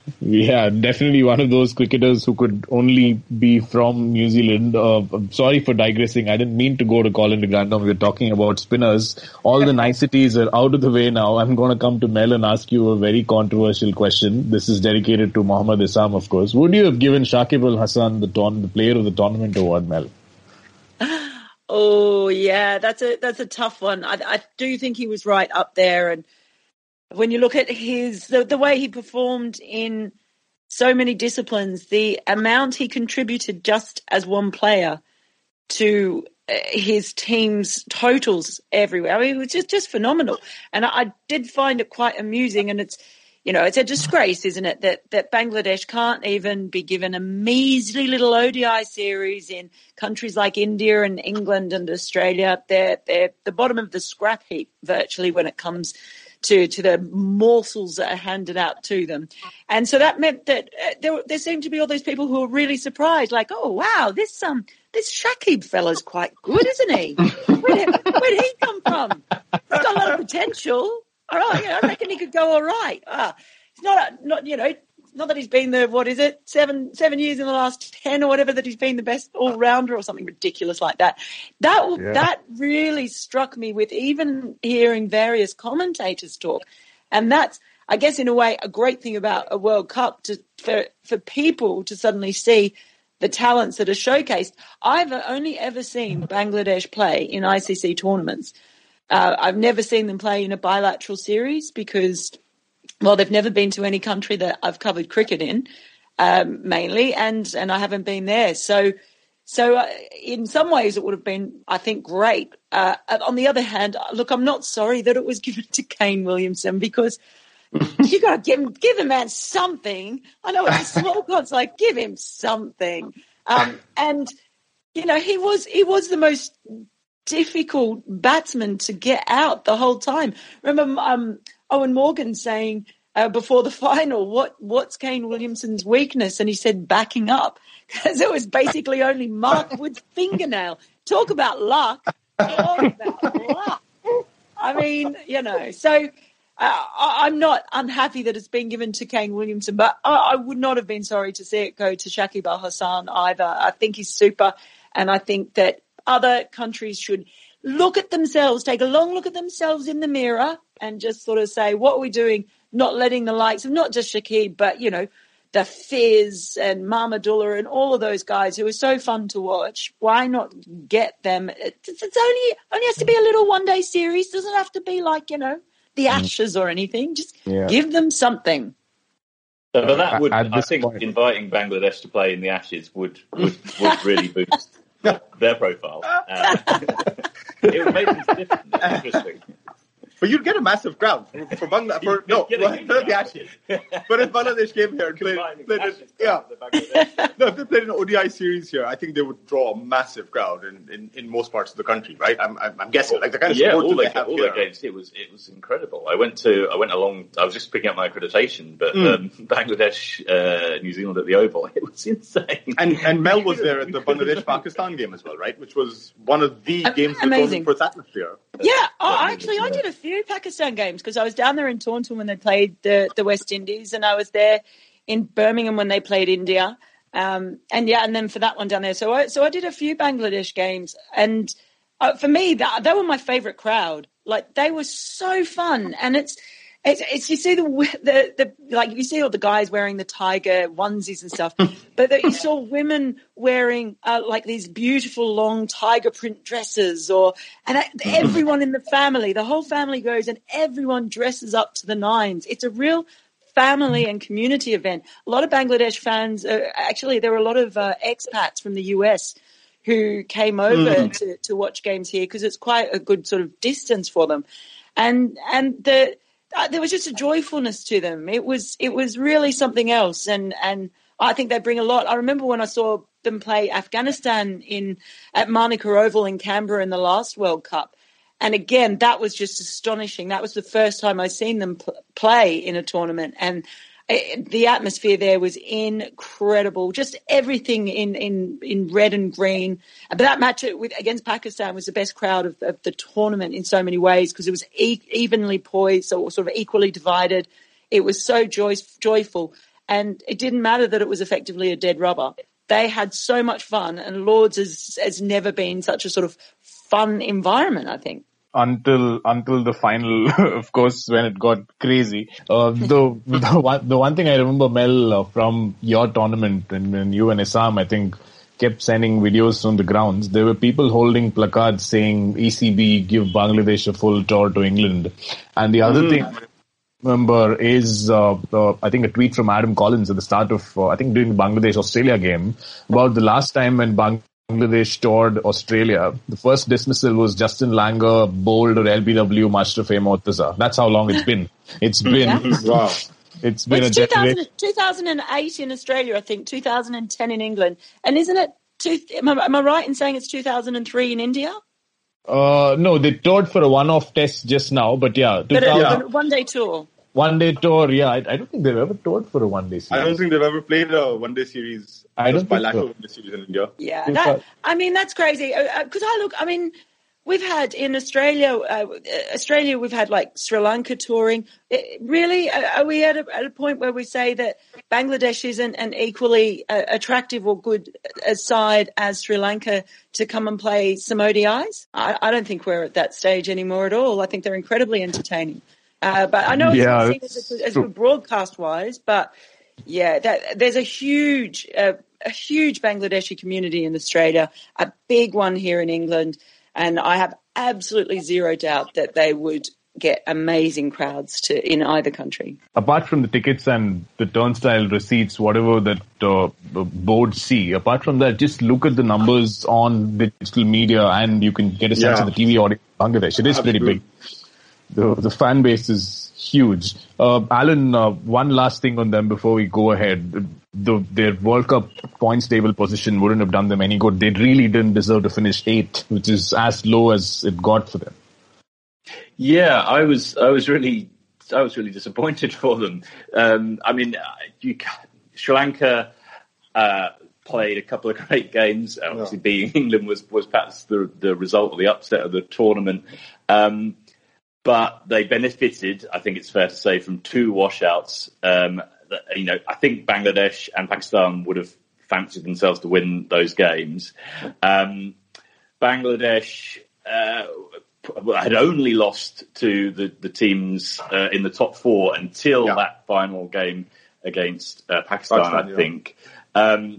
Yeah, definitely one of those cricketers who could only be from New Zealand. Uh, I'm sorry for digressing. I didn't mean to go to Colin de Grandhomme. We were talking about spinners. All the niceties are out of the way now. I'm going to come to Mel and ask you a very controversial question. This is dedicated to Mohammad Isam, of course. Would you have given Shakib Al Hasan the, ton- the Player of the Tournament award, Mel? Oh, yeah, that's a that's a tough one. I, I do think he was right up there. And when you look at his the, the way he performed in so many disciplines, the amount he contributed just as one player to his team's totals everywhere, I mean, it was just, just phenomenal. And I, I did find it quite amusing. And it's, you know, it's a disgrace, isn't it, that, that Bangladesh can't even be given a measly little O D I series in countries like India and England and Australia. They're, they're the bottom of the scrap heap virtually when it comes to, to the morsels that are handed out to them. And so that meant that uh, there, there seemed to be all those people who were really surprised, like, oh, wow, this um this Shakib fella's quite good, isn't he? Where did, where did he come from? He's got a lot of potential. All right, yeah, I reckon he could go all right. Ah, it's not, not you know, not that he's been the, what is it, seven seven years in the last ten or whatever, that he's been the best all-rounder or something ridiculous like that. That yeah. that really struck me with even hearing various commentators talk. And that's, I guess, in a way, a great thing about a World Cup, to, for, for people to suddenly see the talents that are showcased. I've only ever seen Bangladesh play in I C C tournaments. Uh, I've never seen them play in a bilateral series because, well, they've never been to any country that I've covered cricket in, um, mainly, and, and I haven't been there. So, so uh, in some ways it would have been, I think, great. Uh, on the other hand, look, I'm not sorry that it was given to Kane Williamson, because you got to give him, give the man something. I know it's a small god's like, give him something. Um, and, you know, he was, he was the most difficult batsman to get out the whole time. Remember um, Owen Morgan saying uh, before the final, what what's Kane Williamson's weakness? And he said backing up, because it was basically only Mark Wood's fingernail. Talk about luck. Talk about luck. I mean, you know, so uh, I'm not unhappy that it's been given to Kane Williamson, but I, I would not have been sorry to see it go to Shakib Al Hasan either. I think he's super, and I think that other countries should look at themselves, take a long look at themselves in the mirror and just sort of say, what are we doing? Not letting the likes of not just Shakib, but, you know, the Fizz and Mahmudullah and all of those guys who are so fun to watch. Why not get them? It's, it's only, only has to be a little one day series. Doesn't have to be like, you know, the Ashes or anything. Just yeah. give them something. So, but that would, I think, point. inviting Bangladesh to play in the Ashes would, would, would really boost their profile. Uh, it would make things different and interesting. But you'd get a massive crowd for, for Bangladesh. For, no, for the Ashes. But if Bangladesh came here and played, played it, yeah. No, if they played an O D I series here, I think they would draw a massive crowd in, in, in most parts of the country, right? I'm I'm, I'm guessing, like the kind of yeah, support all they, they have all here. their games. It was it was incredible. I went to I went along. I was just picking up my accreditation, but mm. um, Bangladesh, uh, New Zealand at the Oval. It was insane. And and Mel was there at the Bangladesh Pakistan game as well, right? Which was one of the um, games amazing for its atmosphere. Yeah, oh, actually, I did a few Pakistan games because I was down there in Taunton when they played the, the West Indies, and I was there in Birmingham when they played India. Um, and yeah, and then for that one down there. So I, so I did a few Bangladesh games, and uh, for me, that, they were my favorite crowd. Like, they were so fun. And it's, it's, it's you see the, the, the, like, you see all the guys wearing the tiger onesies and stuff, but that you saw women wearing, uh, like these beautiful long tiger print dresses, or, and I, everyone in the family, the whole family goes and everyone dresses up to the nines. It's a real family and community event. A lot of Bangladesh fans, uh, actually, there were a lot of uh, expats from the U S who came over mm. to, to watch games here because it's quite a good sort of distance for them. And, and the, uh, there was just a joyfulness to them. It was, it was really something else. And, and I think they bring a lot. I remember when I saw them play Afghanistan in, at Manica Oval in Canberra in the last World Cup. And again, that was just astonishing. That was the first time I'd seen them pl- play in a tournament. And it, the atmosphere there was incredible. Just everything in, in, in red and green. But that match with, against Pakistan was the best crowd of, of the tournament in so many ways because it was e- evenly poised, so sort of equally divided. It was so joy- joyful. and it didn't matter that it was effectively a dead rubber. They had so much fun, and Lords has, has never been such a sort of fun environment, I think. Until until the final, of course, when it got crazy. Uh, the, the, one, the one thing I remember, Mel, uh, from your tournament, when, when you and Essam, I think, kept sending videos from the grounds, there were people holding placards saying, E C B, give Bangladesh a full tour to England. And the other mm. thing I remember is, uh, uh, I think, a tweet from Adam Collins at the start of, uh, I think, during the Bangladesh-Australia game, about the last time when Bangladesh toured Australia, the first dismissal was Justin Langer, bowled or L B W, Mashraf Mortaza. That's how long it's been. It's been, yeah. wow. It's been well, it's a generation. two thousand eight in Australia, I think, two thousand ten in England. And isn't it, two, am, I, am I right in saying it's two thousand three in India? Uh, no, they toured for a one-off test just now, but yeah. But a, yeah. a one-day tour. One-day tour, yeah. I, I don't think they've ever toured for a one-day series. I don't think they've ever played a one-day series. I don't bilateral so. one-day series in India. Yeah, that, I mean, that's crazy. Because I look, I mean, we've had in Australia, uh, Australia, we've had like Sri Lanka touring. It, really, are we at a, at a point where we say that Bangladesh isn't an equally uh, attractive or good a side as Sri Lanka to come and play some O D Is? I, I don't think we're at that stage anymore at all. I think they're incredibly entertaining. Uh, but I know it's yeah, not seen as, as, as broadcast-wise, but yeah, that, there's a huge, uh, a huge Bangladeshi community in Australia, a big one here in England. And I have absolutely zero doubt that they would get amazing crowds to in either country. Apart from the tickets and the turnstile receipts, whatever that uh, boards see, apart from that, just look at the numbers on digital media and you can get a sense yeah. of the T V audience in Bangladesh. It is Absolutely. pretty big. The, the fan base is huge. Uh, Alan, uh, one last thing on them before we go ahead. The, their World Cup points table position wouldn't have done them any good. They really didn't deserve to finish eighth, which is as low as it got for them. Yeah, I was, I was really, I was really disappointed for them. Um, I mean, you, Sri Lanka uh, played a couple of great games. Obviously, yeah. beating England was was perhaps the the result of the upset of the tournament. Um, But they benefited, I think it's fair to say, from two washouts. Um, that, you know, I think Bangladesh and Pakistan would have fancied themselves to win those games. Um, Bangladesh uh, had only lost to the, the teams uh, in the top four until yeah. that final game against uh, Pakistan, Pakistan, I yeah. think. Um,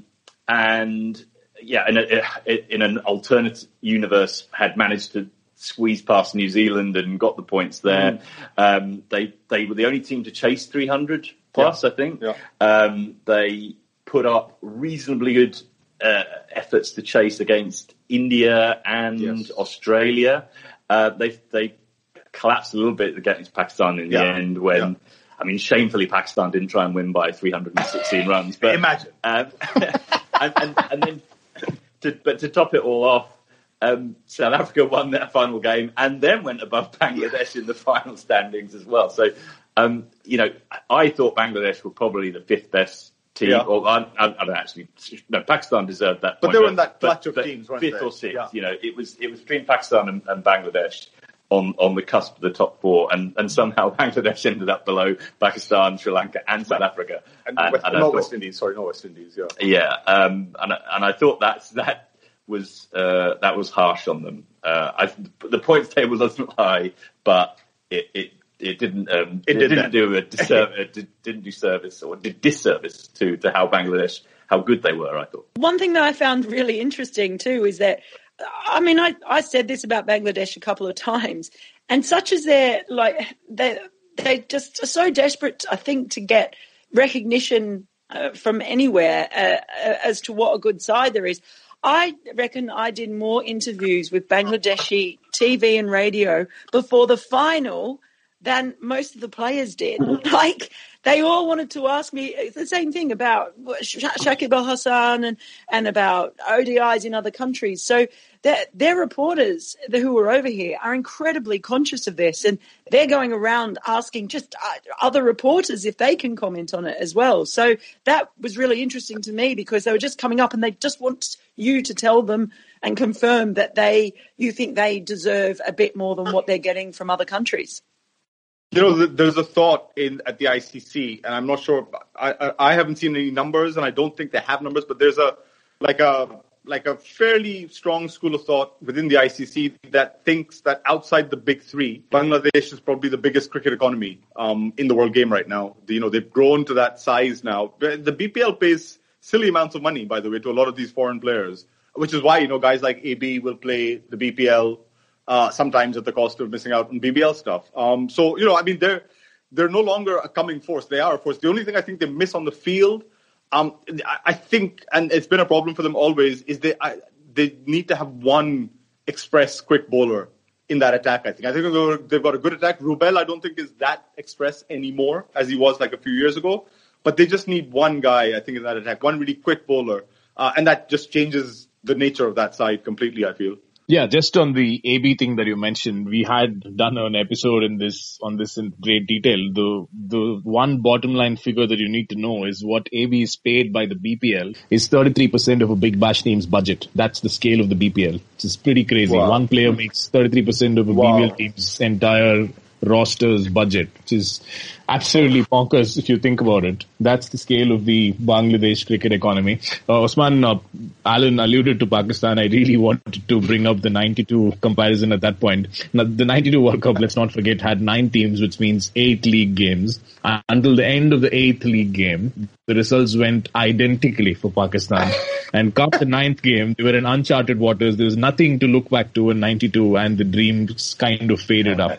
and, yeah, in, a, in an alternate universe, had managed to squeezed past New Zealand and got the points there. Mm. Um, they they were the only team to chase three hundred plus, yeah. I think. Yeah. Um, they put up reasonably good uh, efforts to chase against India and yes. Australia. Uh, they they collapsed a little bit against Pakistan in the yeah. end when, yeah. I mean, shamefully Pakistan didn't try and win by three hundred sixteen runs. But imagine. Um, and, and, and then, to, but to top it all off, Um, South Africa won their final game and then went above Bangladesh in the final standings as well. So, um, you know, I thought Bangladesh were probably the fifth best team. Yeah. Or I, I, I don't actually. No, Pakistan deserved that. But point, they were in that clutch but, of teams, weren't fifth they? or sixth. Yeah. You know, it was it was between Pakistan and, and Bangladesh on on the cusp of the top four, and, and somehow Bangladesh ended up below Pakistan, Sri Lanka, and South Africa. And, and, West, and not thought, West Indies. Sorry, not West Indies. Yeah. Yeah. Um, and and I thought that's that. was uh, that was harsh on them. Uh, I, the points table doesn't lie, but it it, it didn't um, it, it didn't do a disservice, it didn't do service or did disservice to to how Bangladesh how good they were. I thought one thing that I found really interesting too is that I mean I I said this about Bangladesh a couple of times, and such as they're like they they just are so desperate, I think, to get recognition uh, from anywhere uh, as to what a good side there is. I reckon I did more interviews with Bangladeshi T V and radio before the final than most of the players did. Like, they all wanted to ask me the same thing about Shakib Al Hasan and, and about O D Is in other countries. So their, their reporters who are over here are incredibly conscious of this, and they're going around asking just other reporters if they can comment on it as well. So that was really interesting to me because they were just coming up and they just want you to tell them and confirm that they, you think they deserve a bit more than what they're getting from other countries. You know, there's a thought in at the I C C, and I'm not sure. I, I I haven't seen any numbers, and I don't think they have numbers. But there's a like a like a fairly strong school of thought within the I C C that thinks that outside the big three, Bangladesh is probably the biggest cricket economy um, in the world game right now. You know, they've grown to that size now. The B P L pays silly amounts of money, by the way, to a lot of these foreign players, which is why, you know, guys like A B will play the B P L uh, sometimes at the cost of missing out on B B L stuff. Um, so, you know, I mean, they're they're no longer a coming force. They are a force. The only thing I think they miss on the field, um, I think, and it's been a problem for them always, is they I, they need to have one express quick bowler in that attack, I think. I think they've got a good attack. Rubel, I don't think, is that express anymore as he was like a few years ago. But they just need one guy, I think, in that attack, one really quick bowler. Uh, and that just changes the nature of that side completely, I feel. Yeah, just on the A B thing that you mentioned, we had done an episode in this on this in great detail. The the one bottom line figure that you need to know is what A B is paid by the B P L is thirty-three percent of a Big Bash team's budget. That's the scale of the B P L. It's pretty crazy. Wow. One player makes thirty-three percent of a wow. B P L team's entire roster's budget, which is absolutely bonkers if you think about it. That's the scale of the Bangladesh cricket economy. Uh, Osman, uh, Alan alluded to Pakistan. I really wanted to bring up the ninety-two comparison at that point. Now, the ninety-two World Cup, let's not forget, had nine teams, which means eight league games. Uh, until the end of the eighth league game, the results went identically for Pakistan. And come the ninth game, they were in uncharted waters. There was nothing to look back to in ninety-two, and the dreams kind of faded after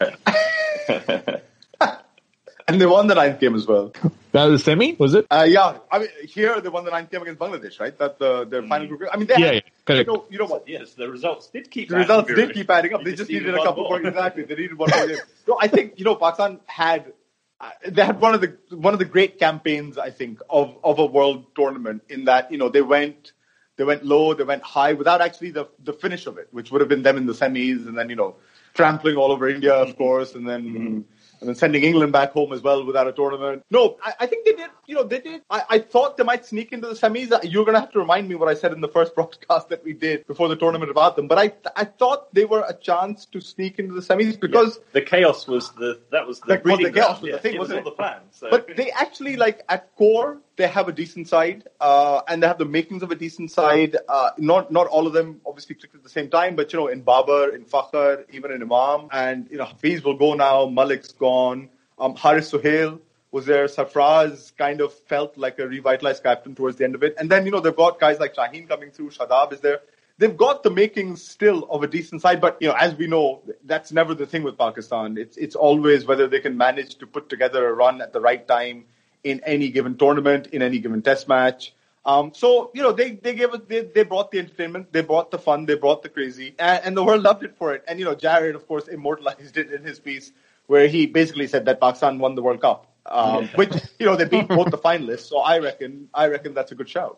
that. And they won the ninth game as well. That was the semi, was it? Uh, yeah. I mean, here they won the ninth game against Bangladesh, right? That the their mm. final group. I mean, they yeah, had, yeah, correct. You know, you know what? Yes, the results did keep. The results did keep adding up. They, they just, just needed a couple more. Exactly, they needed one more game. So I think you know, Pakistan had uh, they had one of the one of the great campaigns, I think, of of a world tournament. In that, you know, they went they went low, they went high without actually the the finish of it, which would have been them in the semis, and then you know, trampling all over India, of course, and then. Mm-hmm. And then sending England back home as well without a tournament. No, I, I think they did, you know, they did. I, I thought they might sneak into the semis. You're going to have to remind me what I said in the first broadcast that we did before the tournament about them. But I I thought they were a chance to sneak into the semis because... Yeah, the chaos was the, that was the that was the chaos was yeah, the thing, it was wasn't all it? the plan. So. But they actually, like, at core, they have a decent side, uh, and they have the makings of a decent side. Uh, not not all of them obviously clicked at the same time, but, you know, in Babar, in Fakhr, even in Imam, and, you know, Hafiz will go now, Malik's gone. Um, Haris Sohail was there. Sarfraz kind of felt like a revitalized captain towards the end of it. And then, you know, they've got guys like Shaheen coming through. Shadab is there. They've got the makings still of a decent side. But, you know, as we know, that's never the thing with Pakistan. It's it's always whether they can manage to put together a run at the right time in any given tournament, in any given test match. Um, so, you know, they, they gave it, they, they brought the entertainment, they brought the fun, they brought the crazy, and, and the world loved it for it. And, you know, Jared, of course, immortalized it in his piece, where he basically said that Pakistan won the World Cup, um, which, you know, they beat both the finalists. So I reckon, I reckon that's a good shout.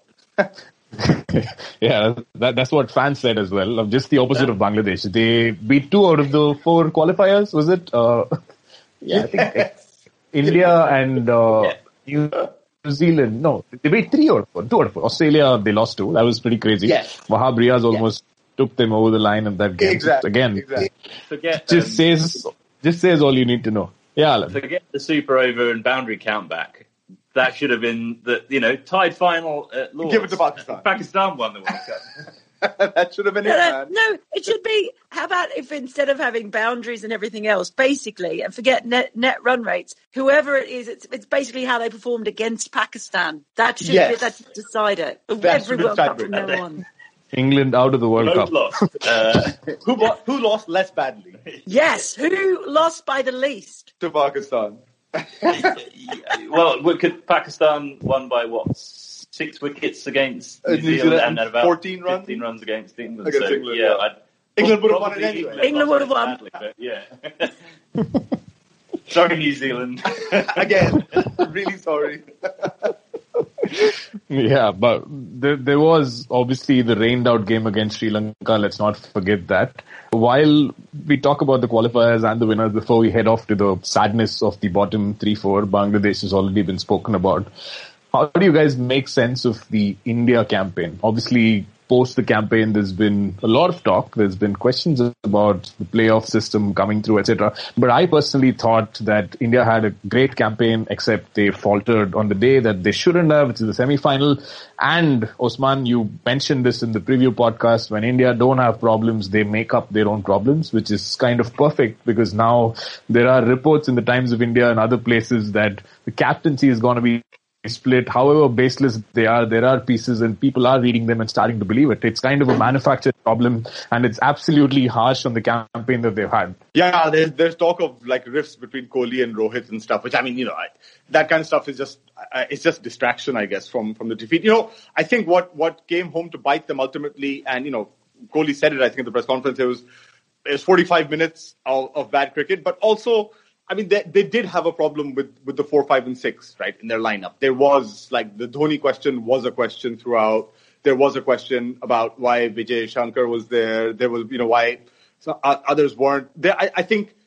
Yeah, that, that's what fans said as well. Just the opposite yeah. of Bangladesh. They beat two out of the four qualifiers, was it? Uh, yeah, I think yes. India and uh, yeah. New Zealand. No, they beat three out of four. Two out of four. Australia, they lost two. That was pretty crazy. Yes. Wahab Riaz almost yeah. took them over the line in that game. Exactly. Again, exactly. Forget, just um, says just says all you need to know. Yeah, Alan. Forget the super over and boundary count back. That should have been the you know tied final at Lord's. Give it to Pakistan. Pakistan won the World Cup. That should have been no, it, no, man. no, it should be. How about if instead of having boundaries and everything else, basically, and forget net net run rates, whoever it is, it's it's basically how they performed against Pakistan. That should yes. be that should decide it. That Every World Cup from now on. England out of the World Both Cup. Lost. Uh, who, who lost less badly? Yes, who lost by the least? To Pakistan. Well, could Pakistan won by what? Six wickets against New, uh, New Zealand, Zealand and about fourteen runs, fifteen runs against England. Against so, England, yeah, yeah. England would have won it anyway. England, England would have won. Badly, but yeah. Sorry, New Zealand. Again, really sorry. Yeah, but there, there was obviously the rained out game against Sri Lanka. Let's not forget that. While we talk about the qualifiers and the winners before we head off to the sadness of the bottom three, four, Bangladesh has already been spoken about. How do you guys make sense of the India campaign? Obviously, post the campaign, there's been a lot of talk. There's been questions about the playoff system coming through, et cetera. But I personally thought that India had a great campaign, except they faltered on the day that they shouldn't have, which is the semi-final. And Osman, you mentioned this in the preview podcast. When India don't have problems, they make up their own problems, which is kind of perfect because now there are reports in the Times of India and other places that the captaincy is going to be split. However baseless they are, there are pieces and people are reading them and starting to believe it. It's kind of a manufactured problem and it's absolutely harsh on the campaign that they've had. Yeah, there's, there's talk of like rifts between Kohli and Rohit and stuff, which I mean, you know, I, that kind of stuff is just, uh, it's just distraction, I guess, from, from the defeat. You know, I think what, what came home to bite them ultimately, and, you know, Kohli said it, I think, at the press conference, it was, it was forty-five minutes of, of bad cricket, but also, I mean, they, they did have a problem with, with the four, five, and six, right, in their lineup. There was, like, the Dhoni question was a question throughout. There was a question about why Vijay Shankar was there. There was, you know, why so others weren't. There, I, I think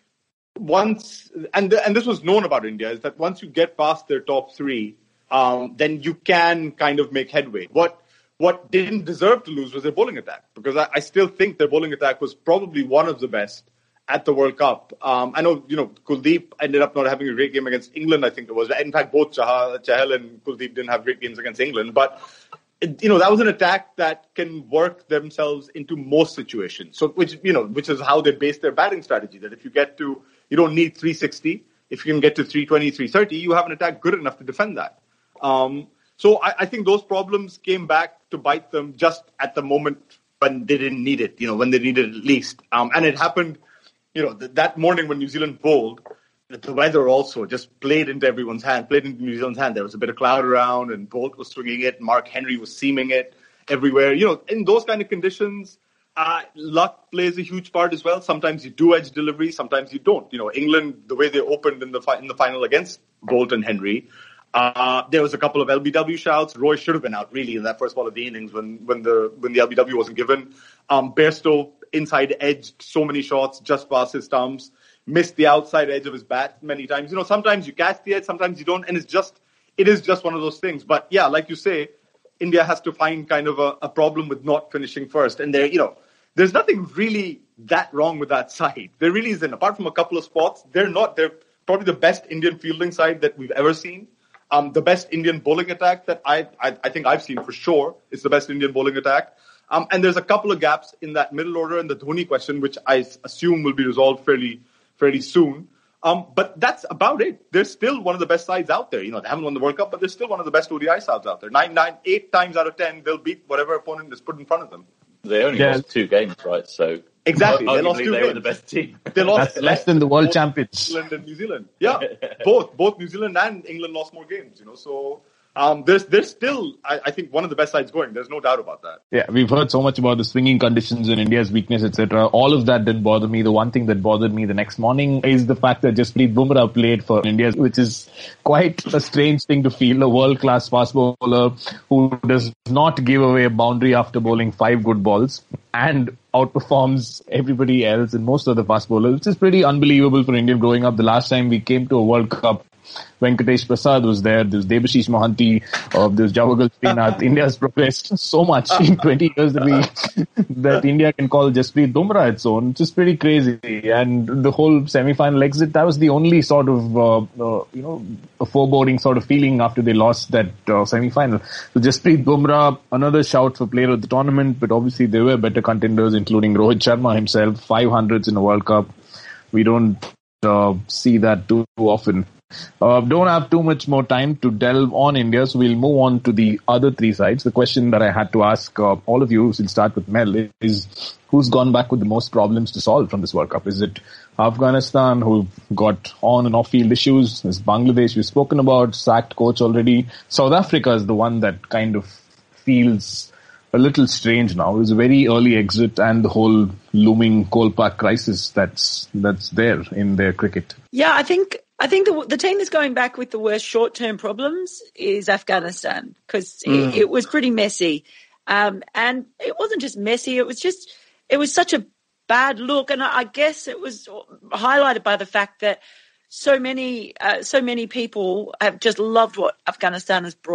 once, and the, and this was known about India, is that once you get past their top three, um, then you can kind of make headway. What what didn't deserve to lose was their bowling attack, because I, I still think their bowling attack was probably one of the best at the World Cup. Um, I know, you know, Kuldeep ended up not having a great game against England, I think it was. In fact, both Chahal, Chahal and Kuldeep didn't have great games against England. But, it, you know, that was an attack that can work themselves into most situations. So, which, you know, which is how they base their batting strategy. That if you get to, you don't need three sixty. If you can get to three twenty, three thirty, you have an attack good enough to defend that. Um, so I, I think those problems came back to bite them just at the moment when they didn't need it, you know, when they needed it least. Um, and it happened, you know, th- that morning when New Zealand bowled, the weather also just played into everyone's hand, played into New Zealand's hand. There was a bit of cloud around and Bolt was swinging it. Mark Henry was seaming it everywhere. You know, in those kind of conditions, uh, luck plays a huge part as well. Sometimes you do edge delivery, sometimes you don't. You know, England, the way they opened in the fi- in the final against Bolt and Henry, uh, there was a couple of L B W shouts. Roy should have been out really in that first ball of the innings when, when the when the L B W wasn't given. Um, Bairstow inside edged so many shots just past his stumps, missed the outside edge of his bat many times. You know, sometimes you catch the edge, sometimes you don't, and it's just, it is just one of those things. But yeah, like you say, India has to find kind of a, a problem with not finishing first. And there, you know, there's nothing really that wrong with that side. There really isn't. Apart from a couple of spots, they're not, they're probably the best Indian fielding side that we've ever seen. Um, the best Indian bowling attack that I, I, I think I've seen for sure is the best Indian bowling attack. Um, and there's a couple of gaps in that middle order and the Dhoni question, which I assume will be resolved fairly, fairly soon. Um, but that's about it. They're still one of the best sides out there. You know, they haven't won the World Cup, but they're still one of the best O D I sides out there. Nine, nine, eight times out of ten, they'll beat whatever opponent is put in front of them. They only yeah. lost two games, right? So exactly, they lost two they games. Were the best team. They lost less, less than the world champions. England and New Zealand. Yeah, both, both New Zealand and England lost more games. You know, so. Um, there's, there's still, I, I think, one of the best sides going. There's no doubt about that. Yeah, we've heard so much about the swinging conditions and India's weakness, et cetera. All of that didn't bother me. The one thing that bothered me the next morning is the fact that Jasprit Bumrah played for India, which is quite a strange thing to feel. A world-class fast bowler who does not give away a boundary after bowling five good balls and outperforms everybody else and most of the fast bowlers, which is pretty unbelievable for India growing up. The last time we came to a World Cup, Venkatesh Prasad was there, there was Debashish Mohanty, uh, there was Javagal Srinath. India's progressed so much in twenty years that we, that India can call Jasprit Bumrah its own, which is pretty crazy. And the whole semi-final exit, that was the only sort of, uh, uh, you know, a foreboding sort of feeling after they lost that uh, semi-final. So Jasprit Bumrah, another shout for player of the tournament, but obviously there were better contenders, including Rohit Sharma himself, five hundreds in a World Cup. We don't uh, see that too often. Uh, don't have too much more time to delve on India, so we'll move on to the other three sides. The question that I had to ask uh, all of you, we'll start with Mel, is who's gone back with the most problems to solve from this World Cup? Is it Afghanistan, who got on and off field issues? Is Bangladesh, we've spoken about, sacked coach already? South Africa is the one that kind of feels a little strange now. It was a very early exit and the whole looming Kolpak crisis that's that's there in their cricket. Yeah, I think I think the, the team that's going back with the worst short-term problems is Afghanistan, because mm. it, it was pretty messy. Um, and it wasn't just messy, it was just, it was such a bad look. And I, I guess it was highlighted by the fact that so many, uh, so many people have just loved what Afghanistan has brought.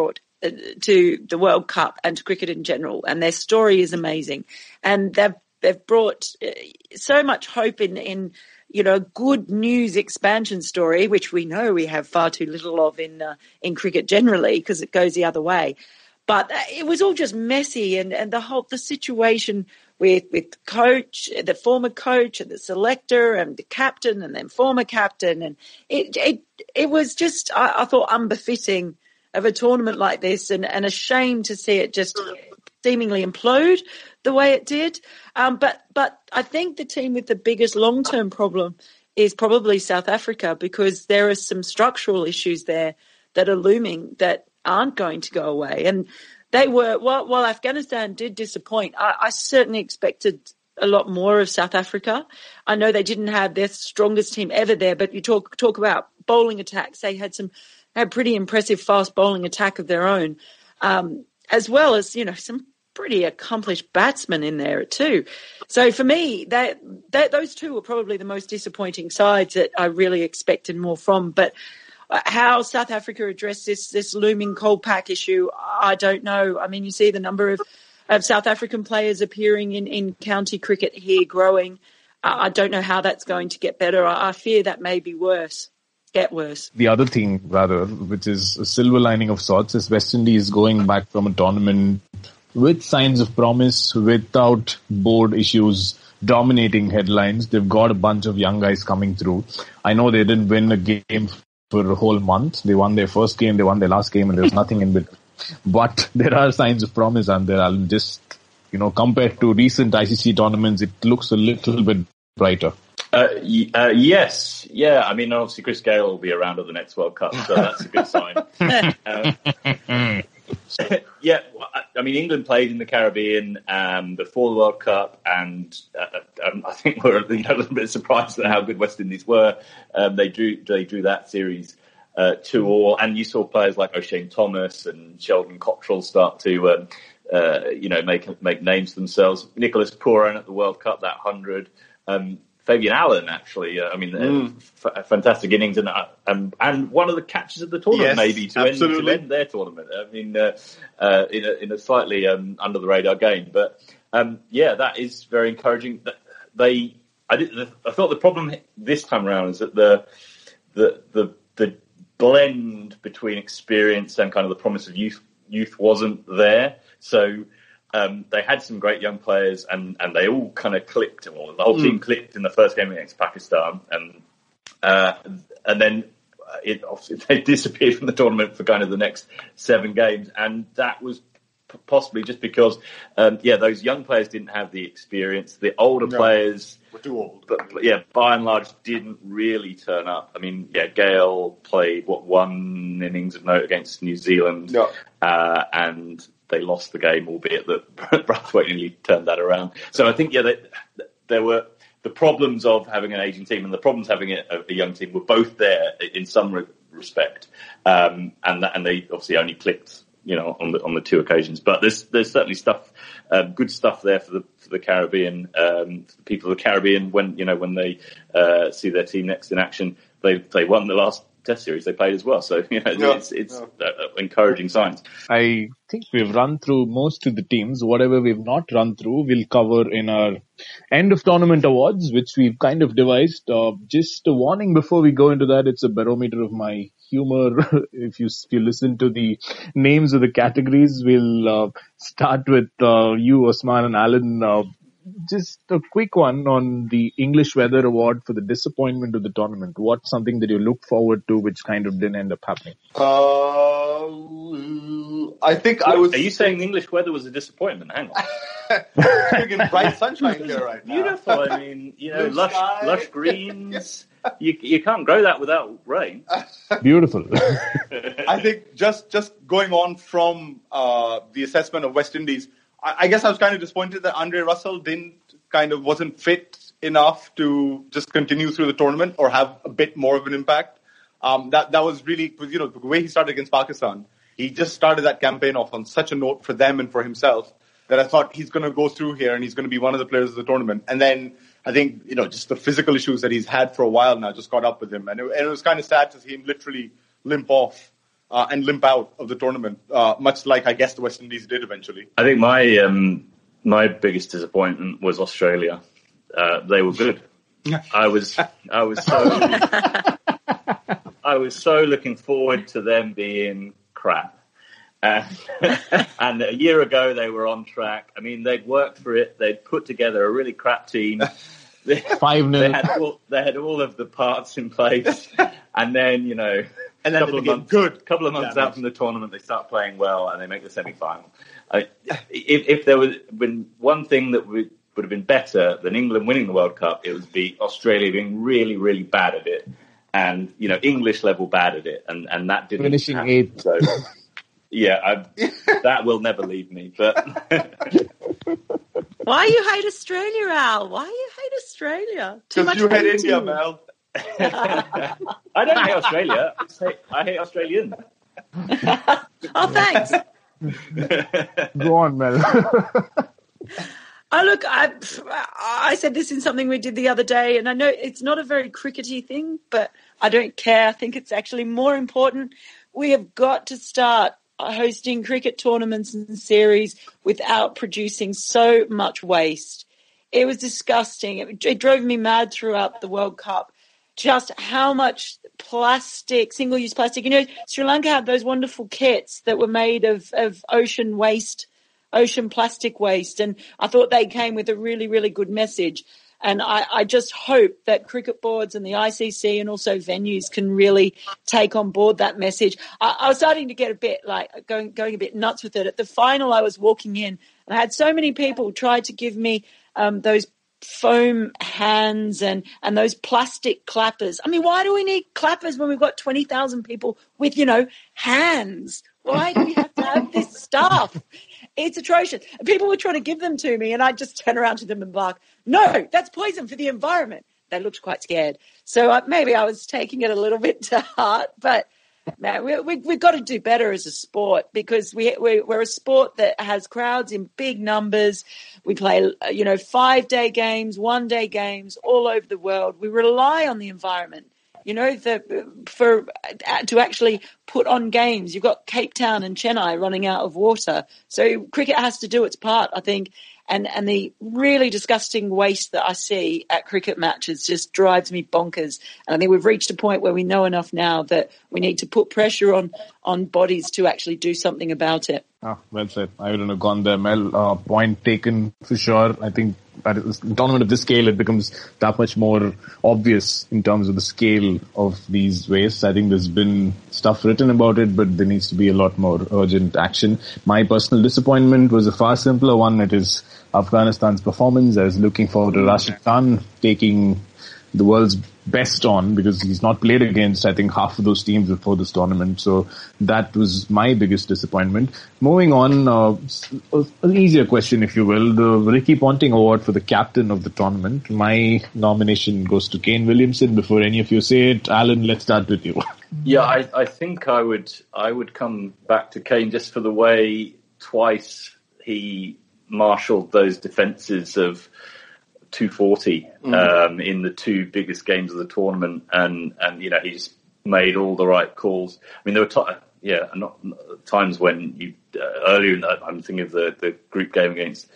to the World Cup and to cricket in general, and their story is amazing. And they've they've brought so much hope in in you know good news expansion story, which we know we have far too little of in uh, in cricket generally because it goes the other way. But it was all just messy, and, and the whole the situation with with the coach, the former coach, and the selector, and the captain, and then former captain, and it it it was just I, I thought unbefitting of a tournament like this, and, and a shame to see it just seemingly implode the way it did. Um, but but I think the team with the biggest long term problem is probably South Africa, because there are some structural issues there that are looming that aren't going to go away. And they were, while, while Afghanistan did disappoint, I, I certainly expected a lot more of South Africa. I know they didn't have their strongest team ever there, but you talk talk about bowling attacks. They had some had pretty impressive fast bowling attack of their own, um, as well as, you know, some pretty accomplished batsmen in there too. So for me, that, that those two were probably the most disappointing sides that I really expected more from. But how South Africa addressed this this looming cold pack issue, I don't know. I mean, you see the number of, of South African players appearing in, in county cricket here growing. Uh, I don't know how that's going to get better. I, I fear that may be worse, get worse. The other thing, rather, which is a silver lining of sorts, is West Indies going back from a tournament with signs of promise, without board issues dominating headlines. They've got a bunch of young guys coming through. I know they didn't win a game for a whole month. They won their first game, they won their last game, and there was nothing in between. But there are signs of promise, and there are just, you know, compared to recent I C C tournaments, it looks a little bit brighter. Uh, y- uh, yes, yeah. I mean, obviously Chris Gayle will be around at the next World Cup, so that's a good sign. um, yeah, I mean, England played in the Caribbean um, before the World Cup, and uh, um, I think we're you know, a little bit surprised at how good West Indies were. Um, they drew they drew that series uh, two all, and you saw players like O'Shane Thomas and Sheldon Cottrell start to um, uh, you know make make names for themselves. Nicholas Pooran at the World Cup, that hundred. Um, Fabian Allen, actually, uh, I mean, mm. uh, f- fantastic innings, and uh, um, and one of the catches of the tournament, yes, maybe to end, to end their tournament. I mean, uh, uh, in a in a slightly um, under the radar game, but um, yeah, that is very encouraging. They, I did, I thought the problem this time around is that the the the the blend between experience and kind of the promise of youth youth wasn't there, so. Um, they had some great young players, and, and they all kind of clicked. Well, the whole team mm. clicked in the first game against Pakistan, and uh, and then it obviously they disappeared from the tournament for kind of the next seven games, and that was p- possibly just because, um, yeah, those young players didn't have the experience. The older no, players were too old, but, but yeah, by and large, didn't really turn up. I mean, yeah, Gayle played what one innings of note against New Zealand, no. uh, and. They lost the game, albeit that Brathwaite nearly turned that around. So I think, yeah, they, there were the problems of having an aging team and the problems having a, a young team were both there in some re- respect, um, and that, and they obviously only clicked, you know, on the on the two occasions. But there's there's certainly stuff, uh, good stuff there for the for the Caribbean, um, for the people of the Caribbean when you know when they uh, see their team next in action. They they won the last Test series they played as well, so you know yeah, it's it's yeah. uh, encouraging signs. I think we've run through most of the teams. Whatever we've not run through, we'll cover in our end of tournament awards, which we've kind of devised. Uh, just a warning before we go into that: it's a barometer of my humor. if you if you listen to the names of the categories, we'll uh, start with uh, you, Osman and Alan. Uh, Just a quick one on the English Weather Award for the disappointment of the tournament. What's something that you look forward to which kind of didn't end up happening? Uh, I think I was... Are you saying English weather was a disappointment? Hang on. Freaking bright sunshine here right now. Beautiful. I mean, you know, lush, lush greens. You you can't grow that without rain. Beautiful. I think just, just going on from uh, the assessment of West Indies, I guess I was kind of disappointed that Andre Russell didn't kind of wasn't fit enough to just continue through the tournament or have a bit more of an impact. Um, that that was really, you know, the way he started against Pakistan. He just started that campaign off on such a note for them and for himself that I thought he's going to go through here and he's going to be one of the players of the tournament. And then I think, you know, just the physical issues that he's had for a while now just caught up with him. And it, and it was kind of sad to see him literally limp off uh, and limp out of the tournament, uh, much like I guess the West Indies did eventually. I think my um, my biggest disappointment was Australia. Uh, they were good. I was I was so I was so looking forward to them being crap. Uh, and a year ago they were on track. I mean, they'd worked for it. They'd put together a really crap team. They, Five nil. They had all they had all of the parts in place, and then you know, and then a couple of months, good. couple of months yeah, out from the tournament, they start playing well and they make the semi-final. I, if, if there was been one thing that would would have been better than England winning the World Cup, it would be Australia being really, really bad at it, and you know, English level bad at it, and and that didn't finishing happen. eighth. So, yeah, I, that will never leave me. But why you hate Australia, Al? Why you hate Australia? Too much you hate hating. India, Mel. I don't hate Australia. I hate, I hate Australians. Oh, thanks. Go on, Mel. Oh, look, I, I said this in something we did the other day, and I know it's not a very crickety thing, but I don't care. I think it's actually more important. We have got to start hosting cricket tournaments and series without producing so much waste. It was disgusting. It, it drove me mad throughout the World Cup, just how much plastic, single-use plastic. You know, Sri Lanka had those wonderful kits that were made of, of ocean waste, ocean plastic waste, and I thought they came with a really, really good message. And I, I just hope that cricket boards and the I C C and also venues can really take on board that message. I, I was starting to get a bit like going going a bit nuts with it. At the final, I was walking in and I had so many people try to give me um, those foam hands and, and those plastic clappers. I mean, why do we need clappers when we've got twenty thousand people with, you know, hands? Why do we have to have this stuff? It's atrocious. People were trying to give them to me and I just turn around to them and bark, no, that's poison for the environment. They looked quite scared. So uh, maybe I was taking it a little bit to heart, but man, we, we, we've got to do better as a sport because we, we, we're a sport that has crowds in big numbers. We play, you know, five-day games, one-day games all over the world. We rely on the environment. You know, the, for to actually put on games, you've got Cape Town and Chennai running out of water. So cricket has to do its part, I think. And, and the really disgusting waste that I see at cricket matches just drives me bonkers. And I think we've reached a point where we know enough now that we need to put pressure on, on bodies to actually do something about it. Ah, well said. I wouldn't have gone there, Mel. Uh, point taken for sure. I think that is, a tournament of this scale, it becomes that much more obvious in terms of the scale of these wastes. I think there's been stuff written about it, but there needs to be a lot more urgent action. My personal disappointment was a far simpler one. It is Afghanistan's performance. I was looking forward to Rashid Khan taking the world's best on because he's not played against, I think, half of those teams before this tournament. So that was my biggest disappointment. Moving on, uh, an easier question, if you will, the Ricky Ponting Award for the captain of the tournament. My nomination goes to Kane Williamson. Before any of you say it, Alan, let's start with you. Yeah, I, I think I would I would come back to Kane just for the way twice he marshalled those defences of two forty mm. um, in the two biggest games of the tournament, and and you know he just made all the right calls. I mean, there were t- yeah, not times when you uh, earlier. In the, I'm thinking of the, the group game against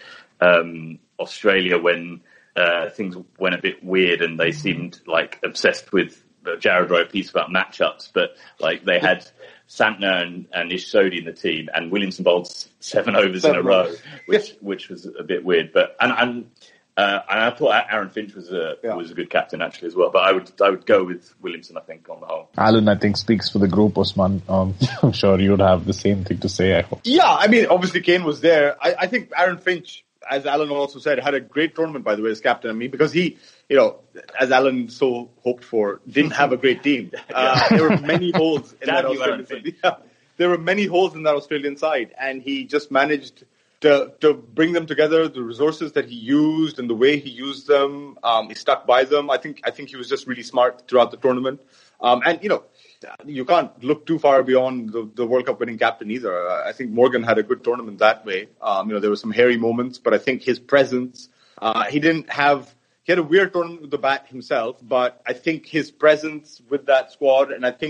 um, Australia when uh, things went a bit weird and they seemed like obsessed with. Jared wrote a piece about matchups, but like they had Santner and, and Ish Sodhi in the team, and Williamson bowled seven overs seven in a row, which which was a bit weird. But and and, uh, and I thought Aaron Finch was a yeah. was a good captain actually as well. But I would I would go with Williamson, I think, on the whole. Alan, I think, speaks for the group. Osman, um, I'm sure you would have the same thing to say. I hope. Yeah, I mean, obviously Kane was there. I, I think Aaron Finch, as Alan also said, had a great tournament, by the way, as captain. I mean, because he, you know, as Alan so hoped for, didn't have a great team. Uh, there were many holes in that Australian side. Yeah, there were many holes in that Australian side, and he just managed to to bring them together. The resources that he used and the way he used them, um, he stuck by them. I think I think he was just really smart throughout the tournament. Um, and you know, you can't look too far beyond the, the World Cup winning captain either. I think Morgan had a good tournament that way. Um, you know, there were some hairy moments, but I think his presence, uh, he didn't have, he had a weird tournament with the bat himself, but I think his presence with that squad, and I think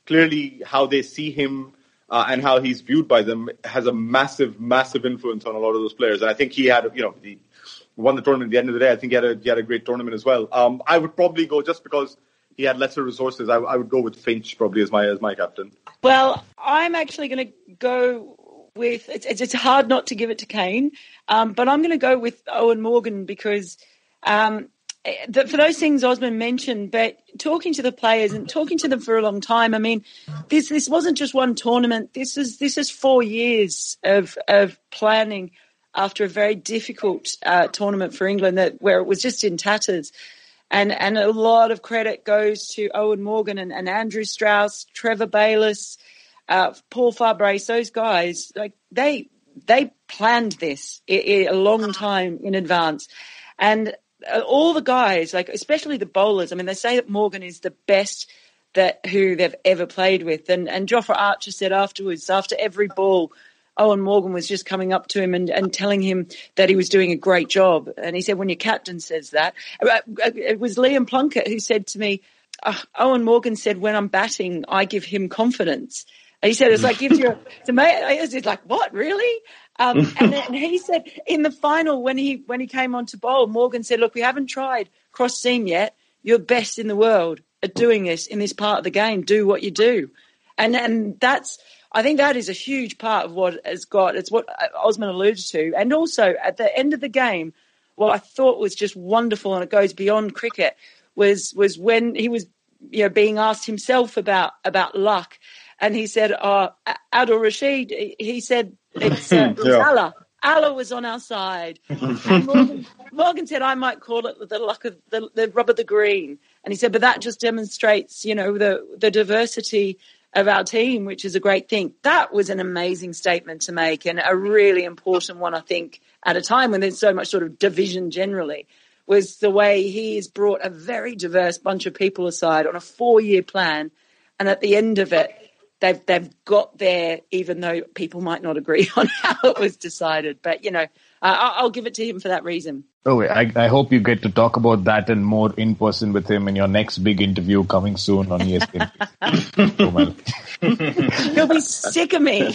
clearly how they see him uh, and how he's viewed by them has a massive, massive influence on a lot of those players. And I think he had, you know, he won the tournament at the end of the day. I think he had a, he had a great tournament as well. Um, I would probably go, just because he had lesser resources, I, I would go with Finch probably as my as my captain. Well, I'm actually going to go with, it's, it's hard not to give it to Kane, um, but I'm going to go with Eoin Morgan because um, the, for those things Osman mentioned, but talking to the players and talking to them for a long time, I mean, this this wasn't just one tournament. This is this is four years of of planning after a very difficult uh, tournament for England that where it was just in tatters. And and a lot of credit goes to Eoin Morgan and, and Andrew Strauss, Trevor Bayliss, Uh, Paul Fabregas, those guys, like they they planned this I- I- a long time in advance, and uh, all the guys, like especially the bowlers. I mean, they say that Morgan is the best that who they've ever played with, and and Jofra Archer said afterwards, after every ball, Eoin Morgan was just coming up to him and, and telling him that he was doing a great job. And he said, when your captain says that, it was Liam Plunkett who said to me, oh, Eoin Morgan said, when I'm batting, I give him confidence. He said, it's like, gives you a, it's like, what, really? Um, and then he said in the final, when he, when he came on to bowl, Morgan said, look, we haven't tried cross seam yet. You're best in the world at doing this in this part of the game. Do what you do. And, and that's, I think that is a huge part of what has got, it's what Osman alluded to. And also at the end of the game, what I thought was just wonderful, and it goes beyond cricket, was, was when he was, you know, being asked himself about, about luck. And he said, oh, Adil Rashid, he said, it's, uh, it's yeah. Allah. Allah was on our side. And Morgan, Morgan said, I might call it the luck of the, the rub of the green. And he said, but that just demonstrates, you know, the, the diversity of our team, which is a great thing. That was an amazing statement to make, and a really important one, I think, at a time when there's so much sort of division generally, was the way he has brought a very diverse bunch of people aside on a four-year plan. And at the end of it, They've they've got there, even though people might not agree on how it was decided. But, you know, uh, I'll, I'll give it to him for that reason. Oh, I, I hope you get to talk about that and more in person with him in your next big interview coming soon on E S P N. Oh, well. You'll be sick of me.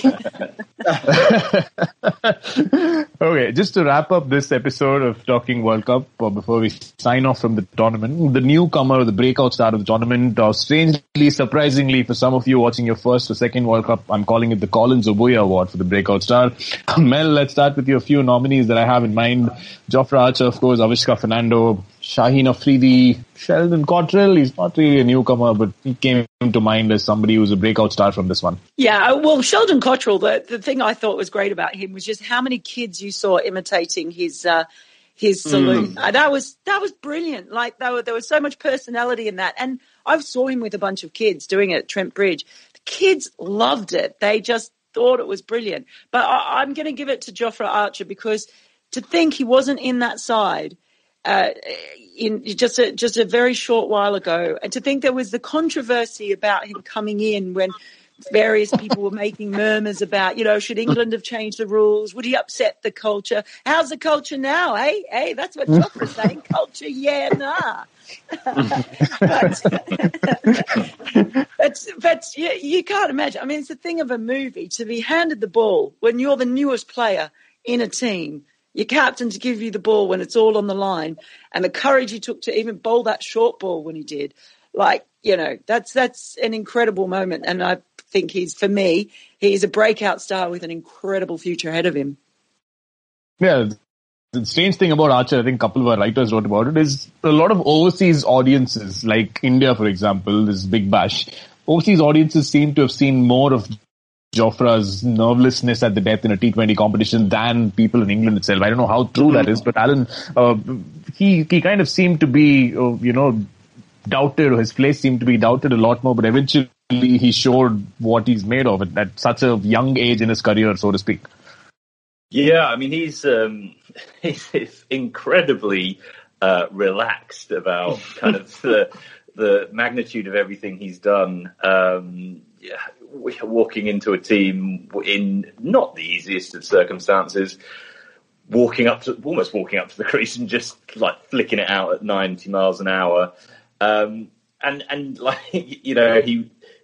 Okay, just to wrap up this episode of Talking World Cup, or before we sign off from the tournament, the newcomer, the breakout star of the tournament, or strangely, surprisingly, for some of you watching your first or second World Cup, I'm calling it the Collins Obuya Award for the breakout star. Mel, let's start with your few nominees that I have in mind. Jofra Archer, of course, Avishka Fernando, Shaheen Afridi, Sheldon Cottrell. He's not really a newcomer, but he came to mind as somebody who's a breakout star from this one. Yeah, well, Sheldon Cottrell, the, the thing I thought was great about him was just how many kids you saw imitating his uh, his salute. Mm. Uh, that was that was brilliant. Like there, were, there was so much personality in that. And I saw him with a bunch of kids doing it at Trent Bridge. The kids loved it. They just thought it was brilliant. But I, I'm going to give it to Jofra Archer, because to think he wasn't in that side uh, in just a, just a very short while ago, and to think there was the controversy about him coming in when various people were making murmurs about, you know, should England have changed the rules? Would he upset the culture? How's the culture now? Hey, hey, that's what Jofra's saying. Culture, yeah, nah. but but, but you, you can't imagine. I mean, it's the thing of a movie to be handed the ball when you're the newest player in a team. Your captain to give you the ball when it's all on the line, and the courage he took to even bowl that short ball when he did. Like, you know, that's that's an incredible moment. And I think he's, for me, he's a breakout star with an incredible future ahead of him. Yeah. The strange thing about Archer, I think a couple of our writers wrote about it, is a lot of overseas audiences, like India, for example, this Big Bash, overseas audiences seem to have seen more of Jofra's nervousness at the death in a T twenty competition than people in England itself. I don't know how true that is, but Alan, uh, he he kind of seemed to be, uh, you know, doubted, or his place seemed to be doubted a lot more, but eventually he showed what he's made of it at such a young age in his career, so to speak. Yeah, I mean, he's um, he's, he's incredibly uh, relaxed about kind of the the magnitude of everything he's done. Um, yeah, walking into a team in not the easiest of circumstances, walking up to almost walking up to the crease and just like flicking it out at ninety miles an hour, um, and and like you know he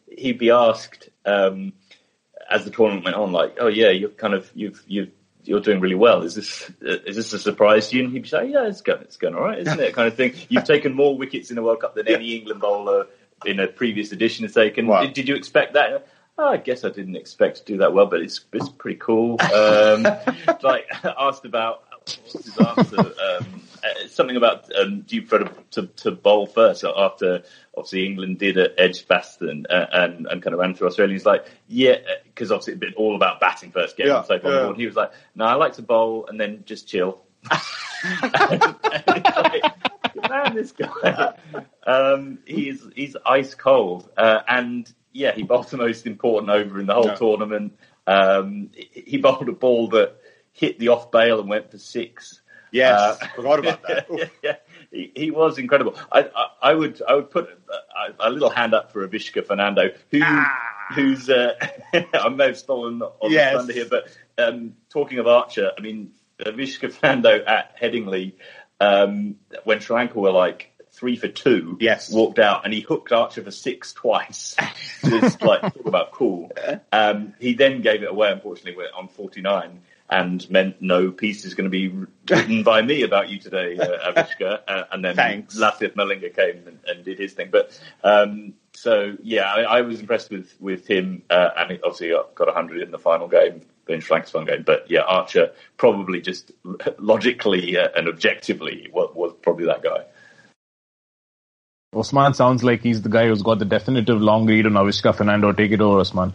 he'd be asked um, as the tournament went on, like, "Oh yeah, you're kind of you've you've you're doing really well. Is this uh, is this a surprise to you?" And he'd say, "Yeah, it's going it's going all right, isn't it?" Kind of thing. You've taken more wickets in the World Cup than any England bowler in a previous edition has taken. Wow. Did, did you expect that? Oh, I guess I didn't expect to do that well, but it's it's pretty cool. Um, like asked about what was his answer? Um, uh, something about um, do you prefer to, to, to bowl first after obviously England did at Edgbaston uh, and and kind of ran through Australia. He's like, yeah, because obviously it'd been all about batting first, getting yeah, safe on yeah. the board. He was like, no, I like to bowl and then just chill. and, and it's like, man, this guy, um, he's he's ice cold, uh, and yeah, he bowled the most important over in the whole yeah. tournament. Um, he bowled a ball that hit the off bail and went for six. Yes, uh, forgot about that. yeah, yeah, he, he was incredible. I, I, I would I would put a, a little hand up for Avishka Fernando, who ah. who's uh, I may have stolen on yes. the thunder here, but um, talking of Archer, I mean Avishka Fernando at Headingley um, when Sri Lanka were like three for two, yes, walked out and he hooked Archer for six twice. Just like talk about cool. Um, he then gave it away, unfortunately, on forty-nine. And meant no piece is going to be written by me about you today, uh, Avishka. Uh, and then Thanks. Lasith Malinga came and, and did his thing. But um, so yeah, I, I was impressed with with him, uh, and he obviously got, got one hundred in the final game, in Sri Lanka's final game. But yeah, Archer probably just logically uh, and objectively was, was probably that guy. Osman sounds like he's the guy who's got the definitive long read on Avishka Fernando. Take it over, Osman.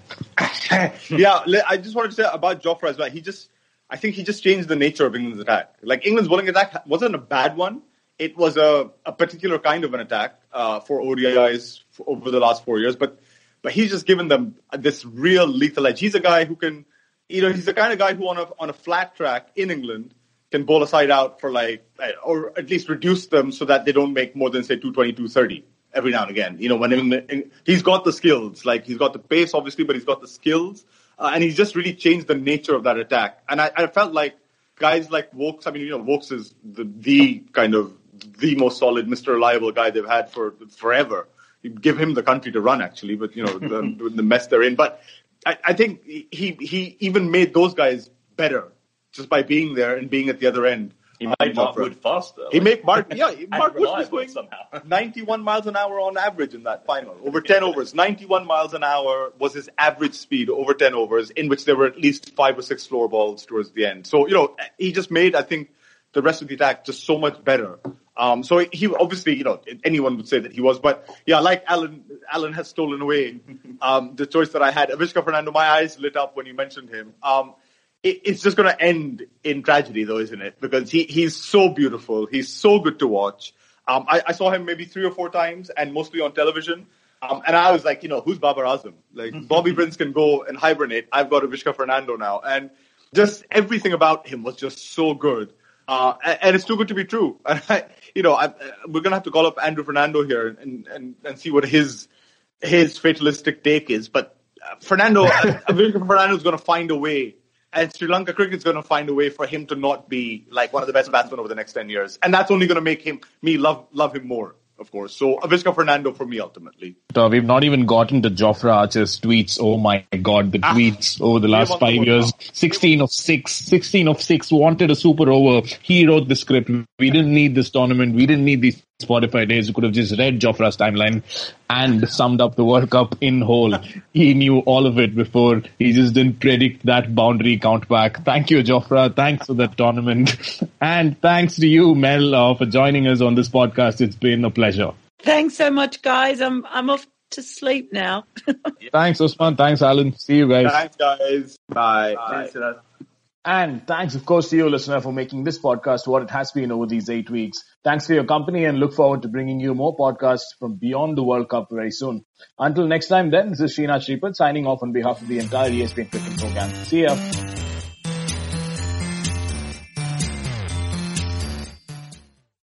Yeah, I just wanted to say about Jofra as well. He just. I think he just changed the nature of England's attack. Like, England's bowling attack wasn't a bad one. It was a, a particular kind of an attack uh, for O D Is for, over the last four years. But but he's just given them this real lethal edge. He's a guy who can, you know, he's the kind of guy who on a on a flat track in England can bowl a side out for like, or at least reduce them so that they don't make more than, say, two twenty, two thirty every now and again. You know, when England, he's got the skills. Like, he's got the pace, obviously, but he's got the skills. Uh, and he's just really changed the nature of that attack. And I, I felt like guys like Vokes, I mean, you know, Vokes is the, the kind of the most solid Mister Reliable guy they've had for forever. You give him the country to run, actually, but, you know, the, the mess they're in. But I, I think he he even made those guys better just by being there and being at the other end. He made Mark Wood faster. He made Mark, yeah, Mark Wood was going somehow. ninety-one miles an hour on average in that final. Over ten overs. ninety-one miles an hour was his average speed over ten overs, in which there were at least five or six floor balls towards the end. So, you know, he just made, I think, the rest of the attack just so much better. Um, so he obviously, you know, anyone would say that he was, but yeah, like Alan, Alan has stolen away, um, the choice that I had. Avishka Fernando, my eyes lit up when you mentioned him. Um, It's just going to end in tragedy, though, isn't it? Because he, he's so beautiful. He's so good to watch. Um, I, I saw him maybe three or four times, and mostly on television. Um, and I was like, you know, who's Babar Azam? Like, Bobby Prince can go and hibernate. I've got Avishka Fernando now. And just everything about him was just so good. Uh, and, and it's too good to be true. And I, you know, I, we're going to have to call up Andrew Fernando here and, and, and see what his his fatalistic take is. But uh, Fernando, Avishka Fernando is going to find a way. And Sri Lanka cricket's going to find a way for him to not be like one of the best batsmen over the next ten years. And that's only going to make him, me love, love him more, of course. So Avishka Fernando for me, ultimately. Uh, we've not even gotten to Jofra Archer's tweets. Oh my God, the tweets ah, over the last five the years. sixteen of six, sixteen of six, wanted a super over. He wrote the script. We didn't need this tournament. We didn't need these Spotify days. You could have just read Jofra's timeline and summed up the World Cup in whole. He knew all of it before. He just didn't predict that boundary count back. Thank you, Jofra. Thanks for that tournament. And thanks to you, Mel, uh, for joining us on this podcast. It's been a pleasure. Thanks so much, guys. I'm I'm off to sleep now. Thanks, Osman. Thanks, Alan. See you guys. Thanks, guys. Bye. Bye. Bye. And thanks, of course, to you, listener, for making this podcast what it has been over these eight weeks. Thanks for your company and look forward to bringing you more podcasts from beyond the World Cup very soon. Until next time then, this is Srinath Sripath signing off on behalf of the entire E S P N Cricket program. See ya.